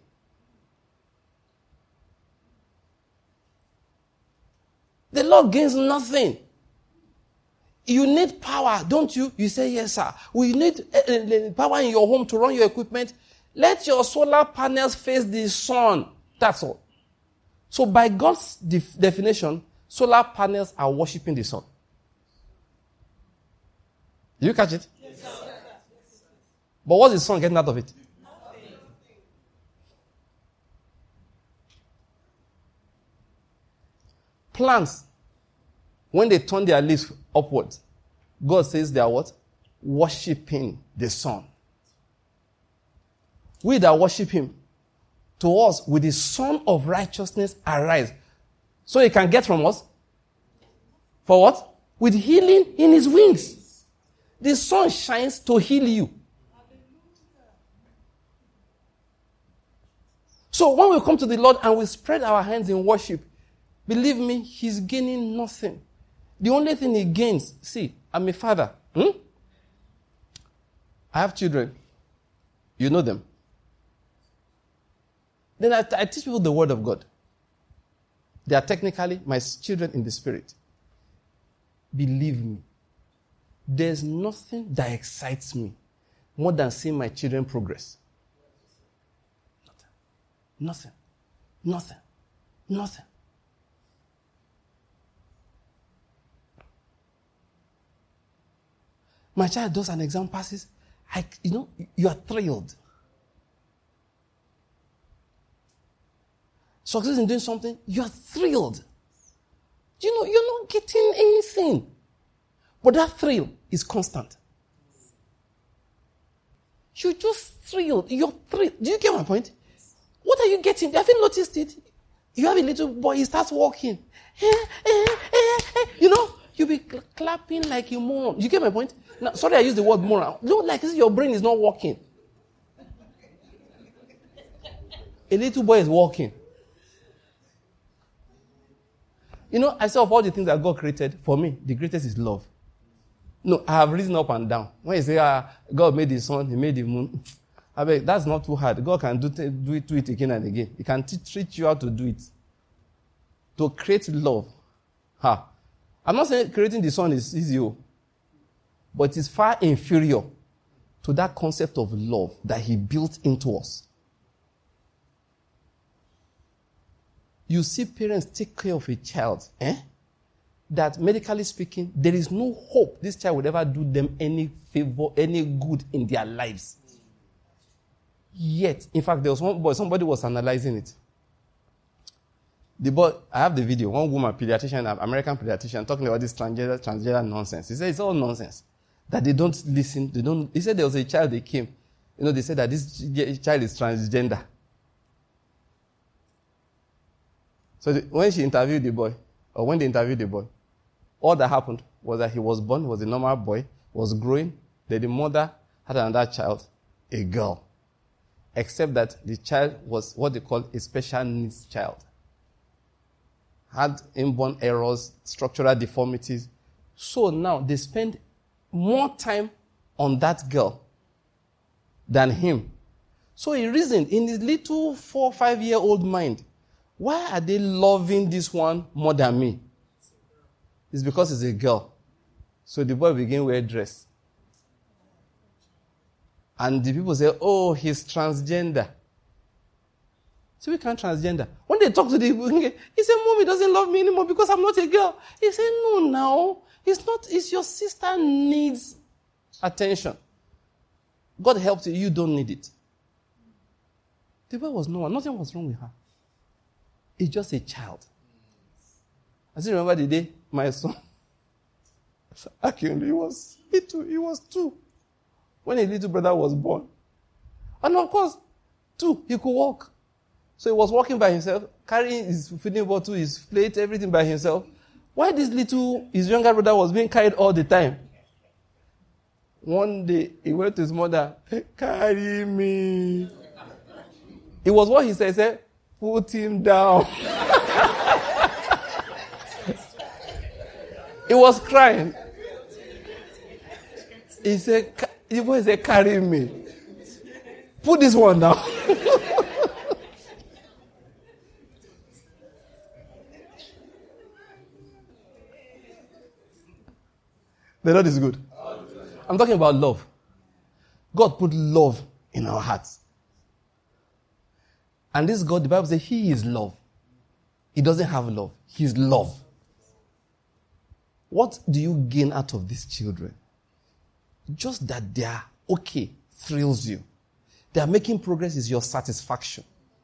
The Lord gains nothing. You need power, don't you? You say, yes, sir. We need power in your home to run your equipment. Let your solar panels face the sun. That's all. So by God's definition, solar panels are worshiping the sun. Did you catch it? Yes, sir. But what's the sun getting out of it? Nothing. Plants, when they turn their leaves upwards, God says they are what? Worshipping the sun. We that worship him, to us, with the sun of righteousness arise. So he can get from us. For what? With healing in his wings. The sun shines to heal you. So when we come to the Lord and we spread our hands in worship, believe me, he's gaining nothing. The only thing he gains, see, I'm a father. I have children. You know them. Then I teach people the word of God. They are technically my children in the spirit. Believe me, there's nothing that excites me more than seeing my children progress. Nothing. Nothing. Nothing. My child does an exam, passes. You are thrilled. Success in doing something, you are thrilled. You're not getting anything. But that thrill is constant. You're just thrilled. You're thrilled. Do you get my point? What are you getting? Have you noticed it? You have a little boy, he starts walking. You'll be clapping like a moron. You get my point? Now, sorry, I used the word moron. Look like your brain is not working. A little boy is walking. I say of all the things that God created, for me, the greatest is love. No, I have risen up and down. When you say, God made the sun, He made the moon. I beg, that's not too hard. God can do it again and again. He can teach you how to do it. To create love. I'm not saying creating the sun is easy, but it's far inferior to that concept of love that He built into us. You see parents take care of a child, that medically speaking, there is no hope this child would ever do them any favor, any good in their lives. Yet, in fact, there was one boy, somebody was analyzing it. The boy, I have the video, one woman, pediatrician, American pediatrician, talking about this transgender nonsense. He said it's all nonsense. That they don't listen, he said there was a child that came, they said that this child is transgender. So when she interviewed the boy, or when they interviewed the boy, all that happened was that he was born, was a normal boy, was growing, then the mother had another child, a girl. Except that the child was what they call a special needs child. Had inborn errors, structural deformities. So now they spend more time on that girl than him. So he reasoned in his little 4 or 5 year old mind, why are they loving this one more than me? It's because it's a girl. So the boy began to wear dress. And the people say, he's transgender. So we can't transgender. When they talk to the boy, he said, Mommy doesn't love me anymore because I'm not a girl. He said, no, now. It's your sister needs attention. God helps you, you don't need it. The boy was normal. Nothing was wrong with her. It's just a child. I still remember the day my son, Akinlu, he was 2 when his little brother was born. And of course, 2, he could walk. So he was walking by himself, carrying his feeding bottle, his plate, everything by himself. Why his younger brother was being carried all the time? One day, he went to his mother, carry me. It was what he said, put him down. He was crying. The boy said, carry me. Put this one down. The Lord is good. I'm talking about love. God put love in our hearts. And this God, the Bible says, He is love. He doesn't have love. He is love. What do you gain out of these children? Just that they are okay thrills you. They are making progress is your satisfaction.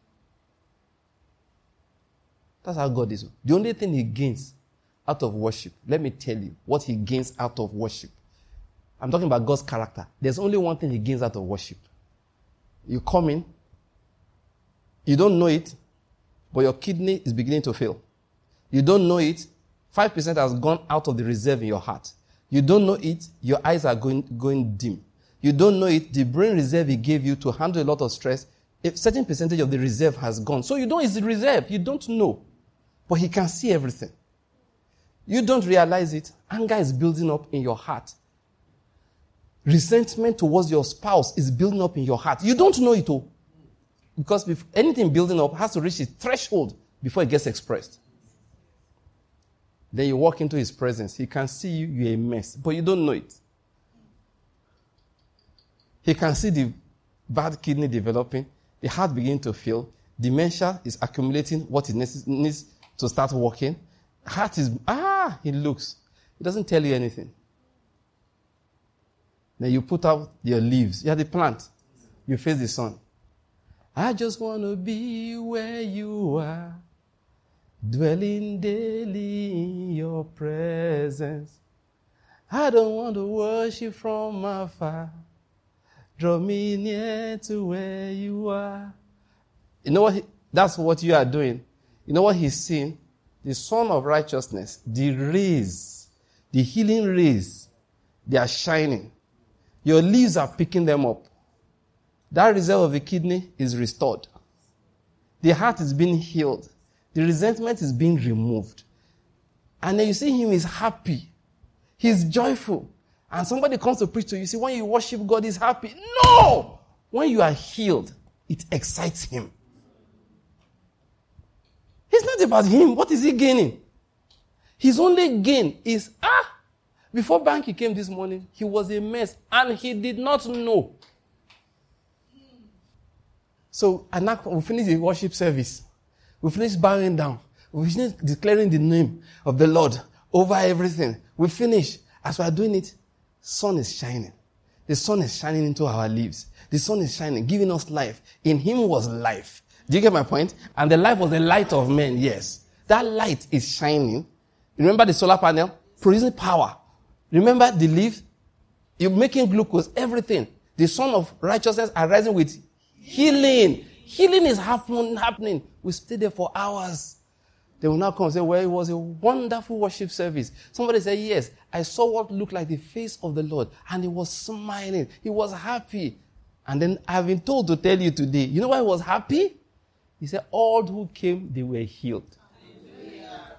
That's how God is. The only thing He gains out of worship, let me tell you what He gains out of worship. I'm talking about God's character. There's only one thing He gains out of worship. You come in, you don't know it, but your kidney is beginning to fail. You don't know it, 5% has gone out of the reserve in your heart. You don't know it, your eyes are going dim. You don't know it, the brain reserve He gave you to handle a lot of stress, a certain percentage of the reserve has gone. So it's the reserve, you don't know. But He can see everything. You don't realize it. Anger is building up in your heart. Resentment towards your spouse is building up in your heart. You don't know it all. Because if anything building up has to reach its threshold before it gets expressed. Then you walk into His presence. He can see you're a mess, but you don't know it. He can see the bad kidney developing, the heart beginning to fail, dementia is accumulating what it needs to start working. Heart is, he looks. He doesn't tell you anything. Then you put out your leaves. You are the plant. You face the sun. I just want to be where you are, dwelling daily in your presence. I don't want to worship from afar. Draw me near to where you are. You know what? That's what you are doing. You know what he's saying? The Son of Righteousness, the rays, the healing rays, they are shining. Your leaves are picking them up. That reserve of the kidney is restored. The heart is being healed. The resentment is being removed. And then you see him is happy. He's joyful. And somebody comes to preach to you. See, when you worship God, he's happy. No! When you are healed, it excites him. It's not about him. What is he gaining? His only gain is, before Banky came this morning, he was a mess. And he did not know. So, and now we finish the worship service. We finish bowing down. We finish declaring the name of the Lord over everything. We finish. As we are doing it, sun is shining. The sun is shining into our lives. The sun is shining, giving us life. In him was life. Do you get my point? And the life was the light of men, yes. That light is shining. Remember the solar panel? Producing power. Remember the leaf? You're making glucose, everything. The sun of righteousness are rising with healing. Healing is happening. We stay there for hours. They will now come and say, well, it was a wonderful worship service. Somebody said, yes, I saw what looked like the face of the Lord. And he was smiling. He was happy. And then I've been told to tell you today, you know why he was happy? He said, all who came, they were healed. Hallelujah.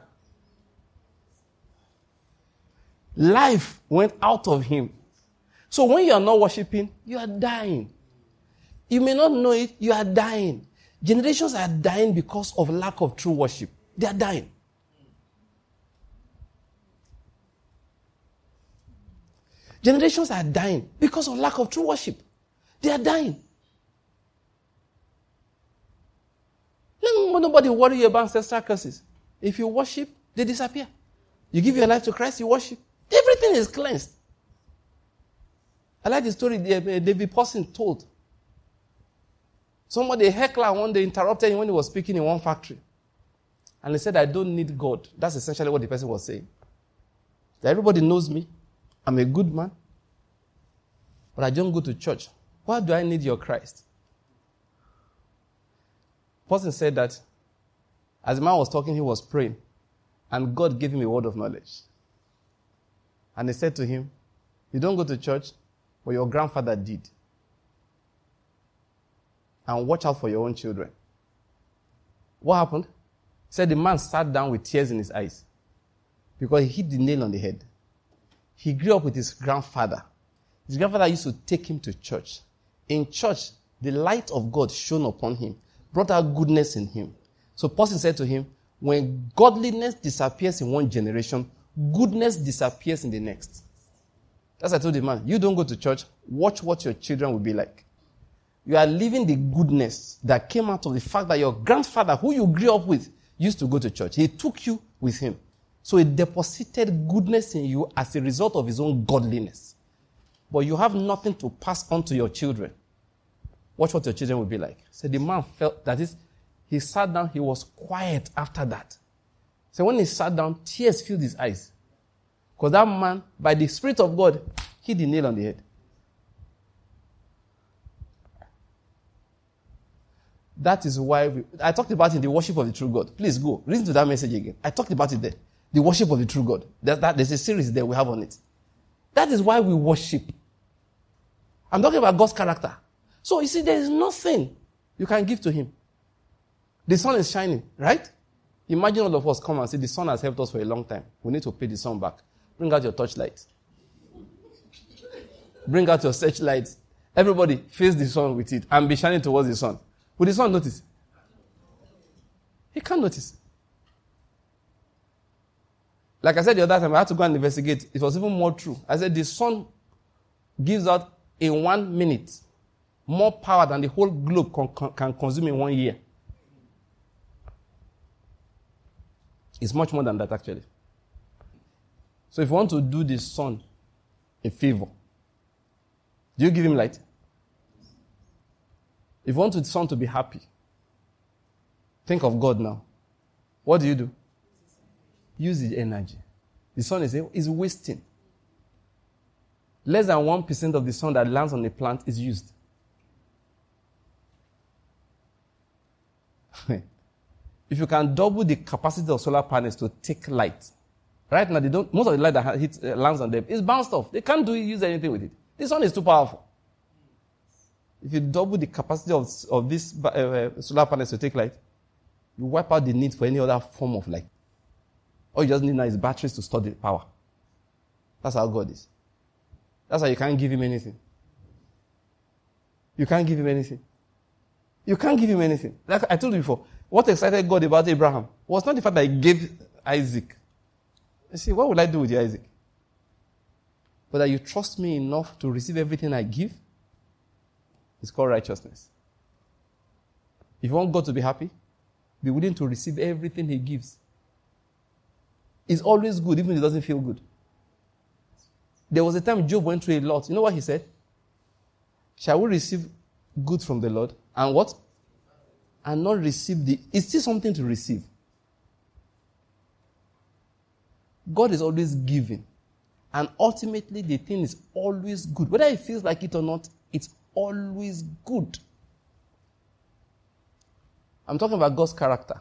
Life went out of him. So when you are not worshiping, you are dying. You may not know it, you are dying. Generations are dying because of lack of true worship. They are dying. Generations are dying because of lack of true worship. They are dying. Let nobody worry you about ancestral curses. If you worship, they disappear. You give your life to Christ, you worship. Everything is cleansed. I like the story David Paulson told. Somebody, a heckler, one day interrupted him when he was speaking in one factory. And he said, I don't need God. That's essentially what the person was saying. That everybody knows me. I'm a good man. But I don't go to church. Why do I need your Christ? The person said that as the man was talking, he was praying. And God gave him a word of knowledge. And he said to him, you don't go to church, but your grandfather did. And watch out for your own children. What happened? He said the man sat down with tears in his eyes because he hit the nail on the head. He grew up with his grandfather. His grandfather used to take him to church. In church, the light of God shone upon him, brought out goodness in him. So Paulson said to him, when godliness disappears in one generation, goodness disappears in the next. That's what I told the man. You don't go to church, watch what your children will be like. You are living the goodness that came out of the fact that your grandfather, who you grew up with, used to go to church. He took you with him. So he deposited goodness in you as a result of his own godliness. But you have nothing to pass on to your children. Watch what your children will be like. So the man felt, that is, he sat down, he was quiet after that. So when he sat down, tears filled his eyes. Because that man, by the Spirit of God, hit the nail on the head. That is why I talked about it in the worship of the true God. Please go. Listen to that message again. I talked about it there. The worship of the true God. There's a series there we have on it. That is why we worship. I'm talking about God's character. So you see, there is nothing you can give to him. The sun is shining, right? Imagine all of us come and say, the sun has helped us for a long time. We need to pay the sun back. Bring out your torchlight. Bring out your searchlight. Everybody face the sun with it and be shining towards the sun. Will the sun notice? He can't notice. Like I said the other time, I had to go and investigate. It was even more true. I said the sun gives out in 1 minute more power than the whole globe can consume in 1 year. It's much more than that, actually. So if you want to do the sun a favor, Do you give him light? If you want the sun to be happy, think of God now. What do? Use the energy. The sun is wasting. Less than 1% of the sun that lands on a plant is used. If you can double the capacity of solar panels to take light, right now most of the light that lands on them is bounced off. They can't use anything with it. The sun is too powerful. If you double the capacity of these solar panels to take light, you wipe out the need for any other form of light. All you just need now is batteries to store the power. That's how God is. That's why you can't give him anything. You can't give him anything. You can't give him anything. Like I told you before, what excited God about Abraham was not the fact that he gave Isaac. You see, what will I do with you, Isaac? But that you trust me enough to receive everything I give, it's called righteousness. If you want God to be happy, be willing to receive everything he gives. It's always good, even if it doesn't feel good. There was a time Job went through a lot. You know what he said? Shall we receive good from the Lord? And what? And not receive it's still something to receive. God is always giving. And ultimately, the thing is always good. Whether it feels like it or not, it's always good. I'm talking about God's character.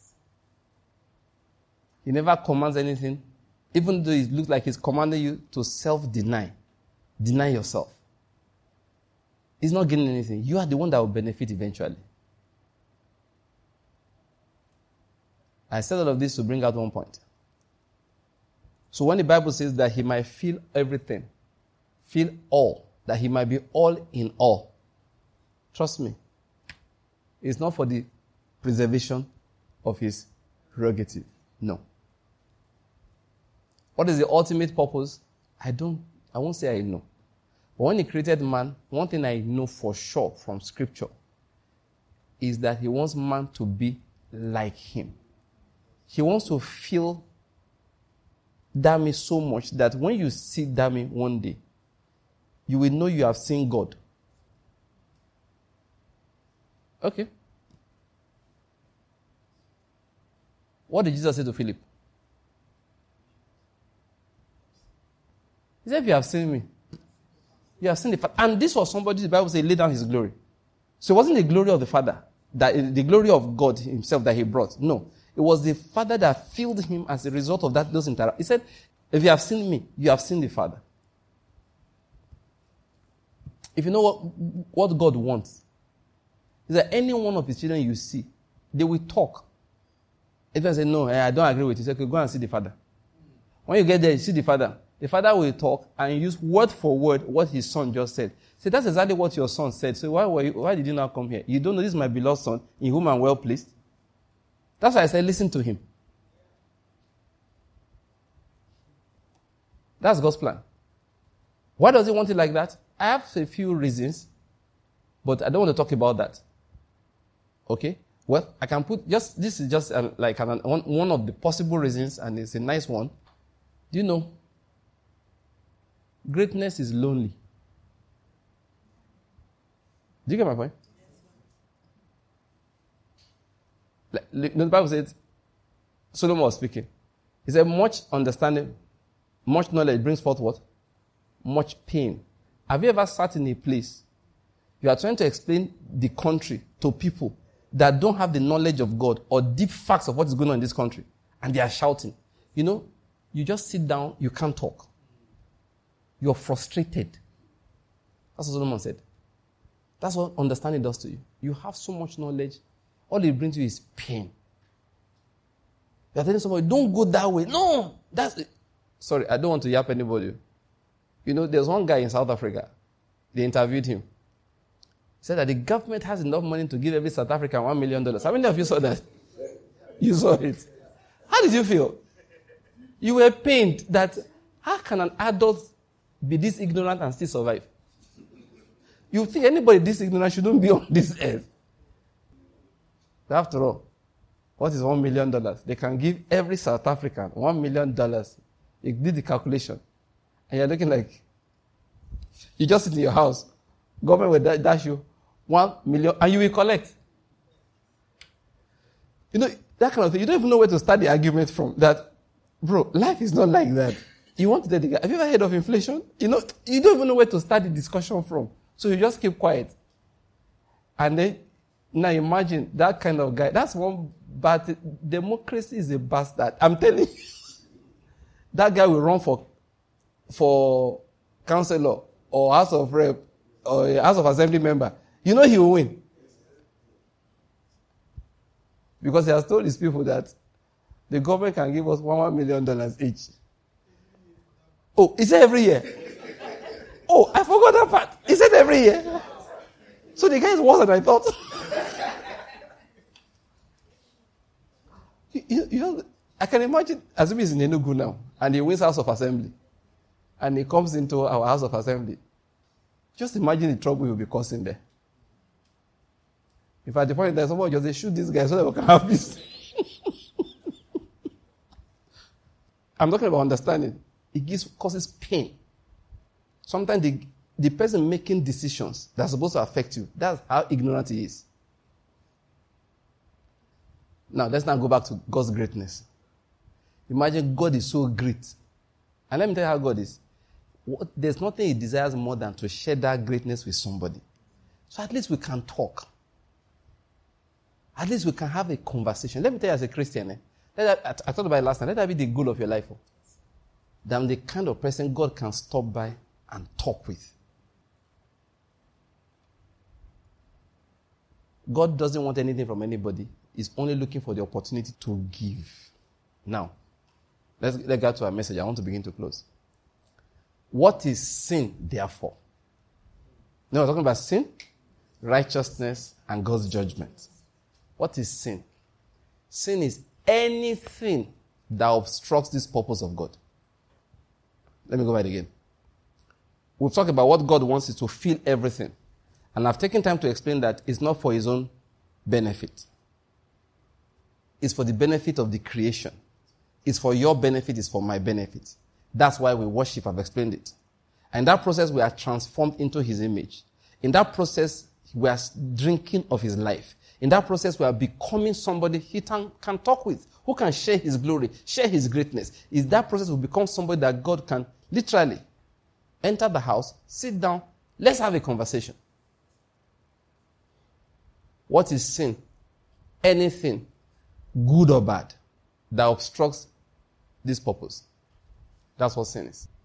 He never commands anything, even though it looks like he's commanding you to self-deny. Deny yourself. He's not getting anything. You are the one that will benefit eventually. I said all of this to bring out one point. So when the Bible says that he might feel everything, feel all, that he might be all in all, trust me, it's not for the preservation of his prerogative. No. What is the ultimate purpose? I won't say I know. But when he created man, one thing I know for sure from scripture is that he wants man to be like him. He wants to feel Dami so much that when you see Dami one day, you will know you have seen God. Okay. What did Jesus say to Philip? He said, if you have seen me, you have seen the Father. And this was somebody, the Bible says, laid down his glory. So it wasn't the glory of the Father, the glory of God himself that he brought. No. It was the Father that filled him as a result of those interactions. He said, if you have seen me, you have seen the Father. If you know what God wants, is that any one of his children you see, they will talk. If I say, no, I don't agree with you, say, okay, go and see the Father. When you get there, you see the Father. The Father will talk and use word for word what his son just said. Say, that's exactly what your son said. So why did you not come here? You don't know this is my beloved son, in whom I'm well pleased. That's why I said, listen to him. That's God's plan. Why does he want it like that? I have a few reasons, but I don't want to talk about that. Okay? Well, I can put this is just one of the possible reasons, and it's a nice one. Do you know? Greatness is lonely. Do you get my point? The Bible says, Solomon was speaking. He said, much understanding, much knowledge brings forth what? Much pain. Have you ever sat in a place, you are trying to explain the country to people that don't have the knowledge of God or deep facts of what is going on in this country, and they are shouting? You know, you just sit down, you can't talk. You're frustrated. That's what Solomon said. That's what understanding does to you. You have so much knowledge, all it brings you is pain. You're telling somebody, don't go that way. No, that's it. Sorry, I don't want to yap anybody. You know, there's one guy in South Africa. They interviewed him. He said that the government has enough money to give every South African $1 million. How many of you saw that? You saw it. How did you feel? You were pained that how can an adult be this ignorant and still survive? You think anybody this ignorant shouldn't be on this earth. But after all, what is $1 million? They can give every South African $1 million. You did the calculation. And you're looking like You just sit in your house. Government will dash you 1 million and you will collect. You know, that kind of thing. You don't even know where to start the argument from. That, bro, life is not like that. You want to tell the guy, have you ever heard of inflation? You know, you don't even know where to start the discussion from. So you just keep quiet. And then, now imagine that kind of guy. That's one bad. Democracy is a bastard. I'm telling you. That guy will run for councillor or House of Rep or House of Assembly member. You know he will win. Because he has told his people that the government can give us $1 million each. Oh, he said every year. Oh, I forgot that part. He said every year. So the guy is worse than I thought. you know, I can imagine, as if he's in Enugu now, and he wins House of Assembly, and he comes into our House of Assembly. Just imagine the trouble he'll be causing there. If at the point that someone just say, shoot this guy so that we can have this. I'm talking about understanding. It causes pain. Sometimes the person making decisions that's supposed to affect you, that's how ignorant he is. Now, let's now go back to God's greatness. Imagine God is so great. And let me tell you how God is. There's nothing he desires more than to share that greatness with somebody. So at least we can talk. At least we can have a conversation. Let me tell you as a Christian, I talked about it last time. Let that be the goal of your life. That I'm the kind of person God can stop by and talk with. God doesn't want anything from anybody. He's only looking for the opportunity to give. Now, let's get to our message. I want to begin to close. What is sin, therefore? Now we're talking about sin, righteousness, and God's judgment. What is sin? Sin is anything that obstructs this purpose of God. Let me go back again. We've talked about what God wants is to fill everything. And I've taken time to explain that it's not for his own benefit. It's for the benefit of the creation. It's for your benefit, it's for my benefit. That's why we worship, I've explained it. And in that process, we are transformed into his image. In that process, we are drinking of his life. In that process, we are becoming somebody he can talk with, who can share his glory, share his greatness. In that process, we become somebody that God can literally enter the house, sit down, let's have a conversation. What is sin? Anything, good or bad, that obstructs this purpose. That's what sin is.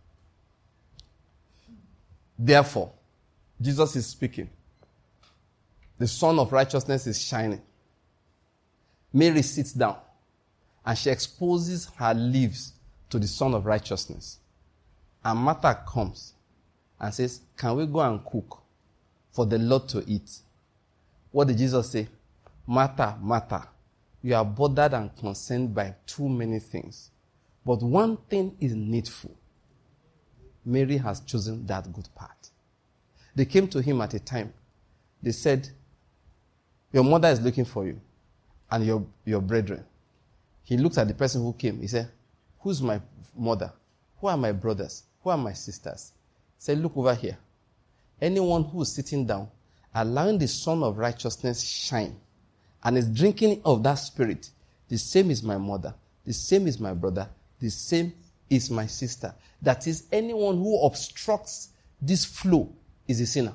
Therefore, Jesus is speaking. The sun of righteousness is shining. Mary sits down and she exposes her leaves to the sun of righteousness. And Martha comes and says, can we go and cook for the Lord to eat? What did Jesus say? Martha, Martha, you are bothered and concerned by too many things. But one thing is needful. Mary has chosen that good part. They came to him at a time. They said, your mother is looking for you and your brethren. He looked at the person who came. He said, who's my mother? Who are my brothers? Who are my sisters? He said, look over here. Anyone who is sitting down, allowing the sun of righteousness shine, and is drinking of that spirit, the same is my mother, the same is my brother, the same is my sister. That is, anyone who obstructs this flow is a sinner.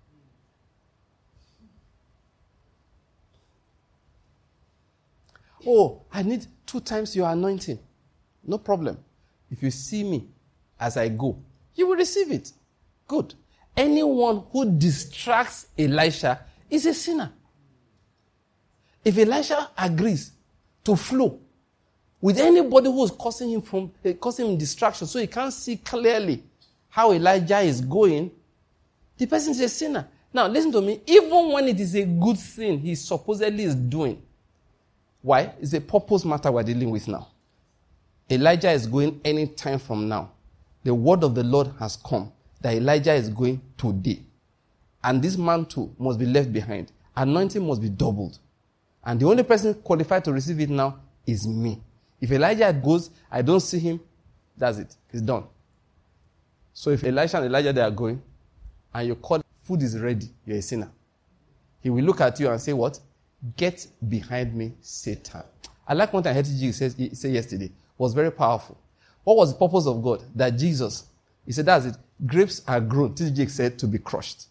Oh, I need 2 times your anointing. No problem. If you see me as I go, you will receive it. Good. Anyone who distracts Elisha is a sinner. If Elisha agrees to flow with anybody who is causing him distraction, so he can't see clearly how Elijah is going, the person is a sinner. Now, listen to me. Even when it is a good thing he supposedly is doing, why? It's a purpose matter we're dealing with now. Elijah is going any time from now. The word of the Lord has come that Elijah is going today. And this man too must be left behind. Anointing must be doubled. And the only person qualified to receive it now is me. If Elijah goes, I don't see him, that's it. It's done. So if Elisha and Elijah, they are going, and you call food is ready, you're a sinner. He will look at you and say, what? Get behind me, Satan. I like one thing I heard Jesus say yesterday. It was very powerful. What was the purpose of God? That Jesus, he said, that's it. Grapes are grown, TJ said, to be crushed.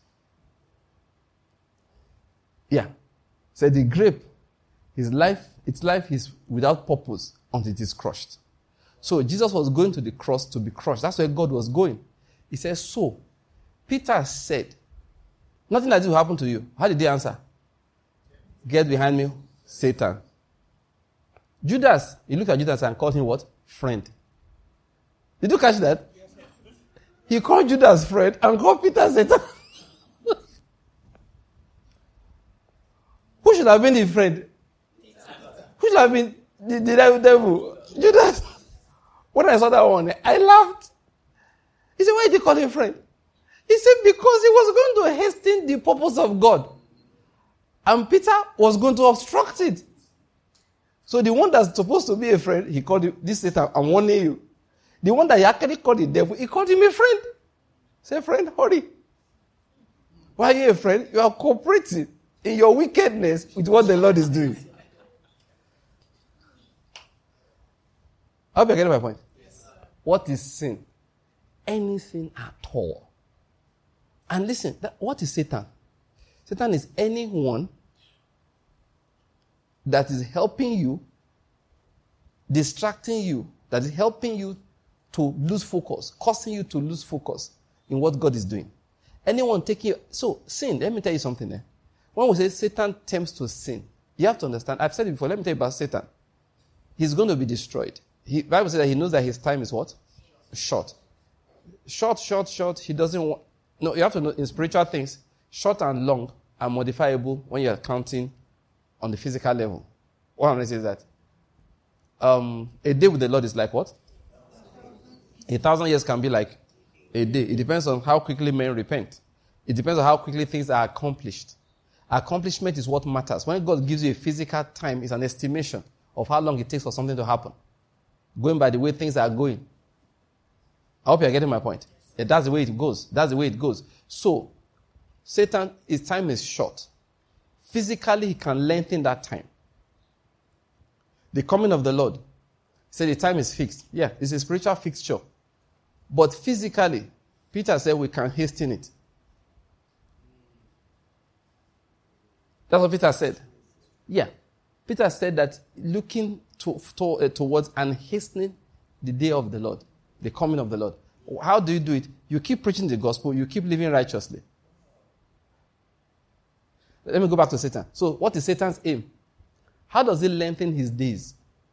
Yeah. Said the grape, its life is without purpose until it is crushed. So Jesus was going to the cross to be crushed. That's where God was going. He says, so Peter said, nothing like this will happen to you. How did he answer? Get behind me, Satan. Judas, he looked at Judas and called him what? Friend. Did you catch that? He called Judas friend and called Peter Satan. Who should have been his friend? Who should have been the devil? Judas. When I saw that one, I laughed. He said, why did you call him friend? He said, because he was going to hasten the purpose of God. And Peter was going to obstruct it. So the one that's supposed to be a friend, he called him, this Satan, I'm warning you. The one that he actually called the devil, he called him a friend. Say, friend, hurry. Why are you a friend? You are cooperating in your wickedness with what the Lord is doing. I hope you're getting my point. Yes, what is sin? Anything at all. And listen, what is Satan? Satan is anyone that is helping you, distracting you, that is helping you to lose focus, causing you to lose focus in what God is doing. Anyone taking... So, sin, let me tell you something there. When we say Satan tempts to sin, you have to understand, I've said it before, let me tell you about Satan. He's going to be destroyed. The Bible says that he knows that his time is what? Short. Short. He doesn't want... No, you have to know, in spiritual things, short and long are modifiable when you're counting on the physical level. What I'm going to say is that a day with the Lord is like what? 1,000 years can be like a day. It depends on how quickly men repent. It depends on how quickly things are accomplished. Accomplishment is what matters. When God gives you a physical time, it's an estimation of how long it takes for something to happen. Going by the way things are going. I hope you're getting my point. Yeah, that's the way it goes. So, Satan, his time is short. Physically, he can lengthen that time. The coming of the Lord, say the time is fixed. Yeah, it's a spiritual fixture. But physically, Peter said we can hasten it. That's what Peter said. Yeah. Peter said that looking towards and hastening the day of the Lord, the coming of the Lord. How do you do it? You keep preaching the gospel, you keep living righteously. Let me go back to Satan. So, what is Satan's aim? How does he lengthen his days?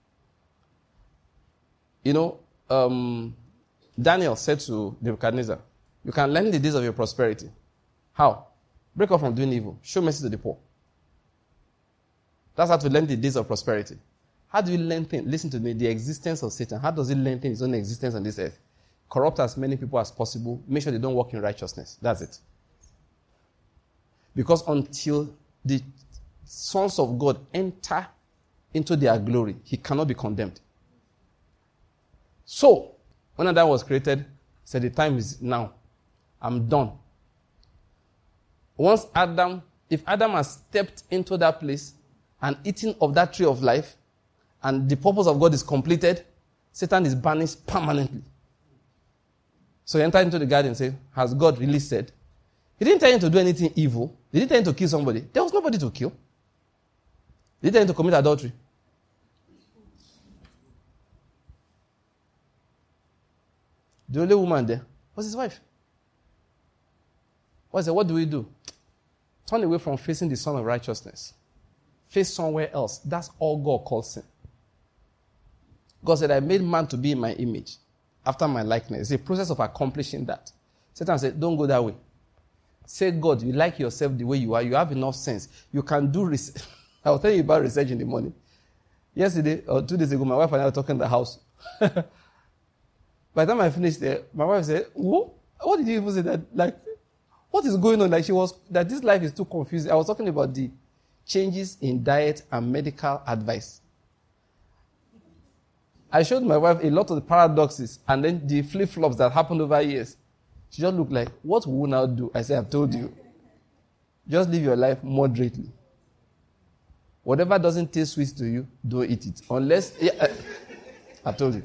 You know, Daniel said to Nebuchadnezzar, you can lengthen the days of your prosperity. How? Break off from doing evil. Show mercy to the poor. That's how to lengthen the days of prosperity. How do you lengthen, listen to me, the existence of Satan? How does he lengthen his own existence on this earth? Corrupt as many people as possible. Make sure they don't walk in righteousness. That's it. Because until the sons of God enter into their glory, he cannot be condemned. So, when Adam was created, he said, the time is now. I'm done. If Adam has stepped into that place and eaten of that tree of life, and the purpose of God is completed, Satan is banished permanently. So he entered into the garden and said, has God really said? He didn't tell him to do anything evil. He didn't tell him to kill somebody. There was nobody to kill. He didn't tell him to commit adultery. The only woman there was his wife. What do we do? Turn away from facing the Son of Righteousness. Face somewhere else. That's all God calls sin. God said, I made man to be in my image, after my likeness. It's a process of accomplishing that. Satan said, don't go that way. Say, God, you like yourself the way you are. You have enough sense. You can do research. I'll tell you about research in the morning. Yesterday, or 2 days ago, my wife and I were talking in the house. By the time I finished there, my wife said, what did you even say that? Like, what is going on? Like, that this life is too confusing. I was talking about the changes in diet and medical advice. I showed my wife a lot of the paradoxes and then the flip-flops that happened over years. She just looked like, what will we now do? I said, I've told you. Just live your life moderately. Whatever doesn't taste sweet to you, don't eat it. Unless, I told you.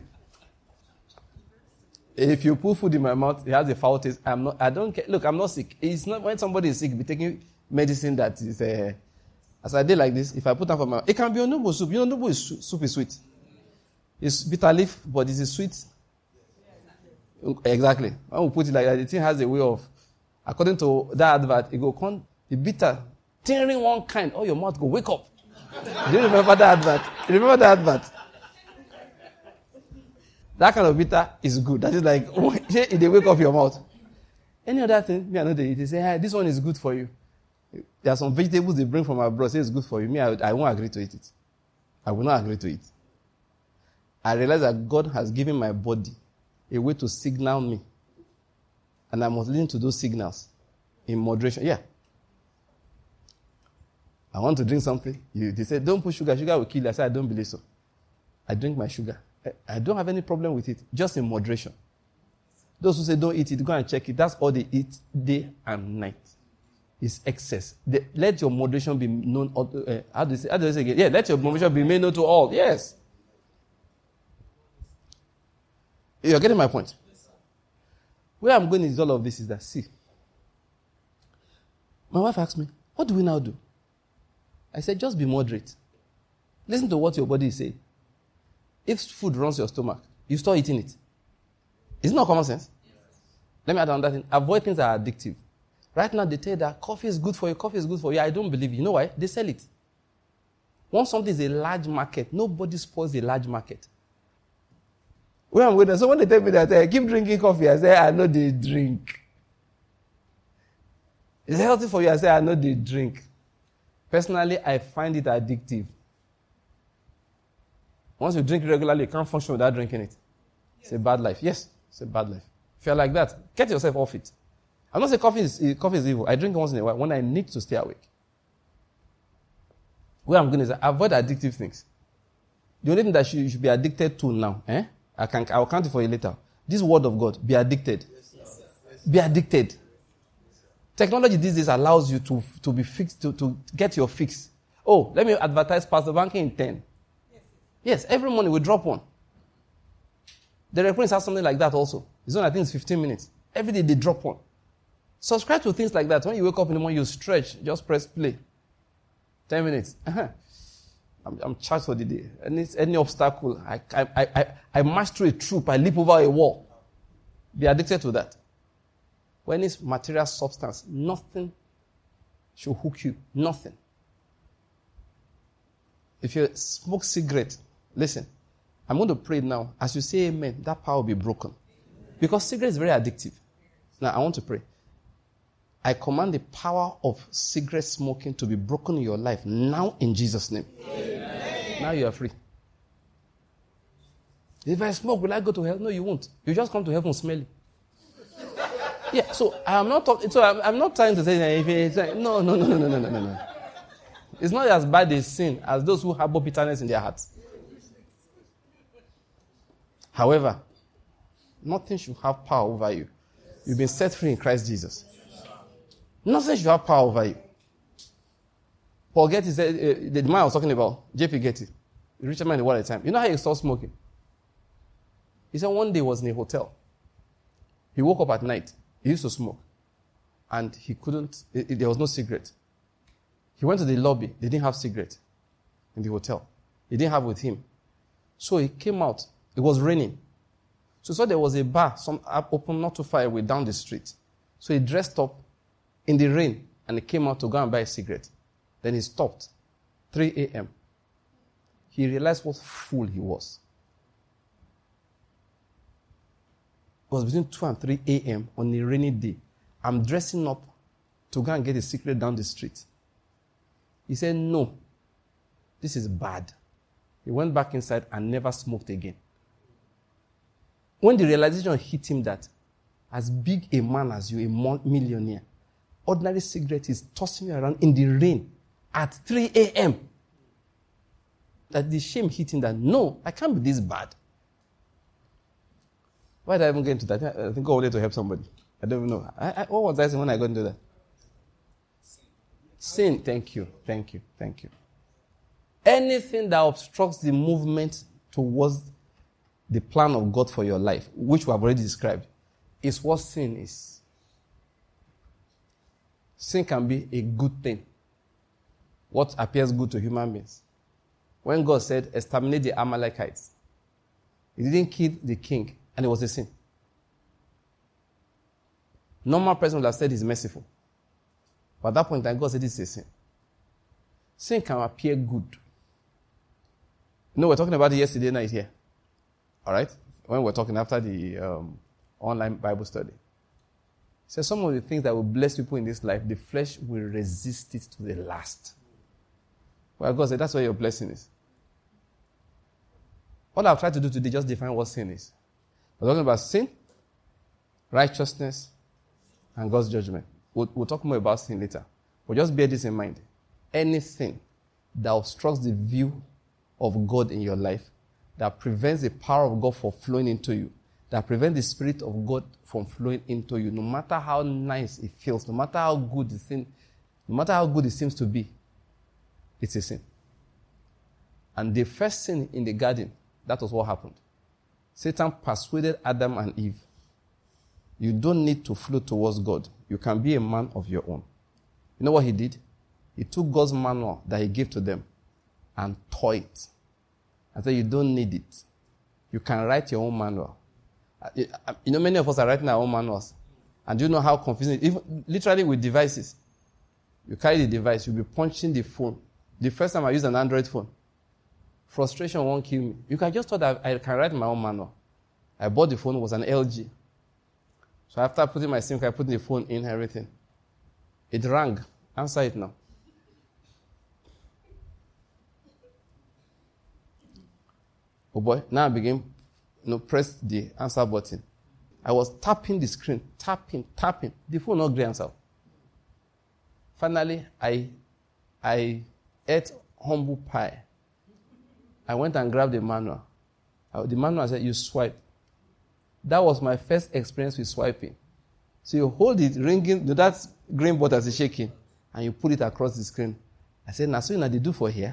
If you put food in my mouth, it has a foul taste. I don't care. Look, I'm not sick. It's not when somebody is sick, be taking medicine that is, as I did like this, if I put that for my mouth, it can be onugbu soup. You know, onugbu soup is sweet. It's bitter leaf, but it's sweet. Exactly. When we put it like that, the thing has a way of, according to that advert, it go come, the bitter, tearing one kind, your mouth go wake up. Do you remember that advert? You remember that advert? That kind of bitter is good. That is like, they wake up your mouth. Any other thing, me I know they eat. They say, hey, this one is good for you. There are some vegetables they bring from abroad, say it's good for you. Me, I won't agree to eat it. I will not agree to it. I realize that God has given my body a way to signal me. And I must listen to those signals in moderation. Yeah. I want to drink something. They say, don't put sugar. Sugar will kill you. I say, I don't believe so. I drink my sugar. I don't have any problem with it. Just in moderation. Those who say don't eat it, go and check it. That's all they eat day and night. It's excess. Let your moderation be known. How do they say again? Yeah, let your moderation be made known to all. Yes. You're getting my point. Where I'm going is all of this is that, see, my wife asked me, what do we now do? I said, just be moderate. Listen to what your body is saying. If food runs your stomach, you start eating it. Isn't that common sense? Yes. Let me add another thing. Avoid things that are addictive. Right now, they tell you that coffee is good for you, coffee is good for you. I don't believe you. You know why? They sell it. Once something is a large market, nobody spoils a large market. Where I'm going, so when they tell me that, keep drinking coffee, I say, I know they drink. It's healthy for you, I say, I know they drink. Personally, I find it addictive. Once you drink regularly, you can't function without drinking it. It's a bad life. Yes, it's a bad life. If you're like that, get yourself off it. I'm not saying coffee is evil. I drink once in a while when I need to stay awake. Where I'm going is avoid addictive things. The only thing that you should be addicted to now, I'll count it for you later. This word of God, be addicted. Yes, be addicted. Technology these days allows you to be fixed, to get your fix. Oh, let me advertise Pastor Banking in 10. Yes, every morning we drop one. The reference has something like that also. It's only, I think it's 15 minutes. Every day they drop one. Subscribe to things like that. When you wake up in the morning, you stretch, just press play. 10 minutes. I'm charged for the day. Any obstacle, I march through a troop, I leap over a wall. Be addicted to that. When it's material substance, nothing should hook you. Nothing. If you smoke cigarette, listen, I'm going to pray now. As you say amen, that power will be broken. Because cigarette is very addictive. Now, I want to pray. I command the power of cigarette smoking to be broken in your life now in Jesus' name. Amen. Now you are free. If I smoke, will I go to hell? No, you won't. You just come to heaven smelly. Yeah, so I'm not trying to say if it's no. It's not as bad a sin as those who harbor bitterness in their hearts. However, nothing should have power over you. You've been set free in Christ Jesus. Nothing should have power over you. Paul Getty said, the man I was talking about, J.P. Getty, the richest man in the world at the time. You know how he stopped smoking? He said one day he was in a hotel. He woke up at night. He used to smoke. And he couldn't, there was no cigarette. He went to the lobby. They didn't have cigarette in the hotel. He didn't have with him. So he came out. It was raining. So he saw there was a bar, some open not too far away down the street. So he dressed up in the rain and he came out to go and buy a cigarette. Then he stopped. 3 a.m. He realized what fool he was. It was between 2 and 3 a.m. on a rainy day. I'm dressing up to go and get a cigarette down the street. He said, no, this is bad. He went back inside and never smoked again. When the realization hit him that as big a man as you, a millionaire, ordinary cigarette is tossing you around in the rain at 3 a.m., that the shame hit him that, no, I can't be this bad. Why did I even get into that? I think God wanted to help somebody. I don't even know. What was I saying when I got into that? Sin. Thank you. Anything that obstructs the movement towards the plan of God for your life, which we have already described, is what sin is. Sin can be a good thing. What appears good to human beings. When God said, exterminate the Amalekites, He didn't kill the king, and it was a sin. Normal person would have said He's merciful. But at that point in time, God said this is a sin. Sin can appear good. You know, we're talking about it yesterday night here. All right? When we're talking after the online Bible study. So some of the things that will bless people in this life, the flesh will resist it to the last. Well, God said, that's where your blessing is. All I've tried to do today is just define what sin is. We're talking about sin, righteousness, and God's judgment. We'll talk more about sin later. But just bear this in mind. Anything that obstructs the view of God in your life, that prevents the power of God from flowing into you, that prevents the Spirit of God from flowing into you, no matter how nice it feels, no matter how good it seems to be, it's a sin. And the first sin in the garden, that was what happened. Satan persuaded Adam and Eve. You don't need to flow towards God. You can be a man of your own. You know what he did? He took God's manual that He gave to them and tore it. And said, you don't need it. You can write your own manual. You know, many of us are writing our own manuals. And do you know how confusing it is? Even literally with devices. You carry the device, you'll be punching the phone. The first time I used an Android phone, frustration won't kill me. You can just thought that I can write my own manual. I bought the phone, it was an LG. So after putting my SIM card, I put the phone in, everything. It rang. Answer it now. Oh boy, now I begin, press the answer button. I was tapping the screen, tapping. The phone not great answer. Finally, I ate humble pie. I went and grabbed the manual. The manual said, you swipe. That was my first experience with swiping. So you hold it, ringing, that green button is shaking, and you put it across the screen. I said, now, so you know they do for here?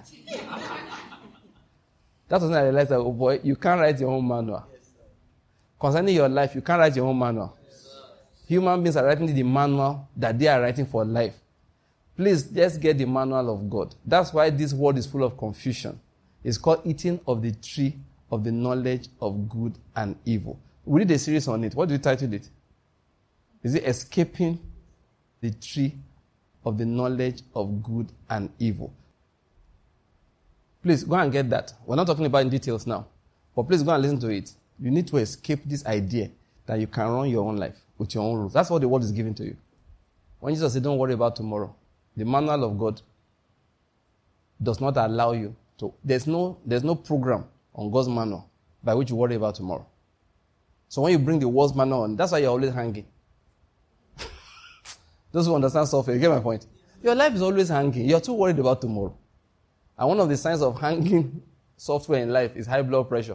That was when I realized that, oh boy, you can't write your own manual. Yes, concerning your life, you can't write your own manual. Yes, human beings are writing the manual that they are writing for life. Please, just get the manual of God. That's why this world is full of confusion. It's called eating of the tree of the knowledge of good and evil. We did a series on it. What do you title it? Is it escaping the tree of the knowledge of good and evil? Please go and get that. We're not talking about in details now. But please go and listen to it. You need to escape this idea that you can run your own life with your own rules. That's what the world is giving to you. When Jesus said, don't worry about tomorrow, the manual of God does not allow you to. There's no program on God's manual by which you worry about tomorrow. So when you bring the world's manual on, that's why you're always hanging. Those who understand software, you get my point? Your life is always hanging. You're too worried about tomorrow. And one of the signs of hanging software in life is high blood pressure.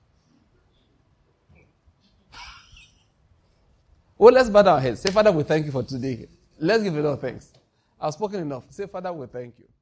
Well, let's bow our heads. Say, Father, we thank you for today. Let's give a lot of thanks. I've spoken enough. Say, Father, we thank you.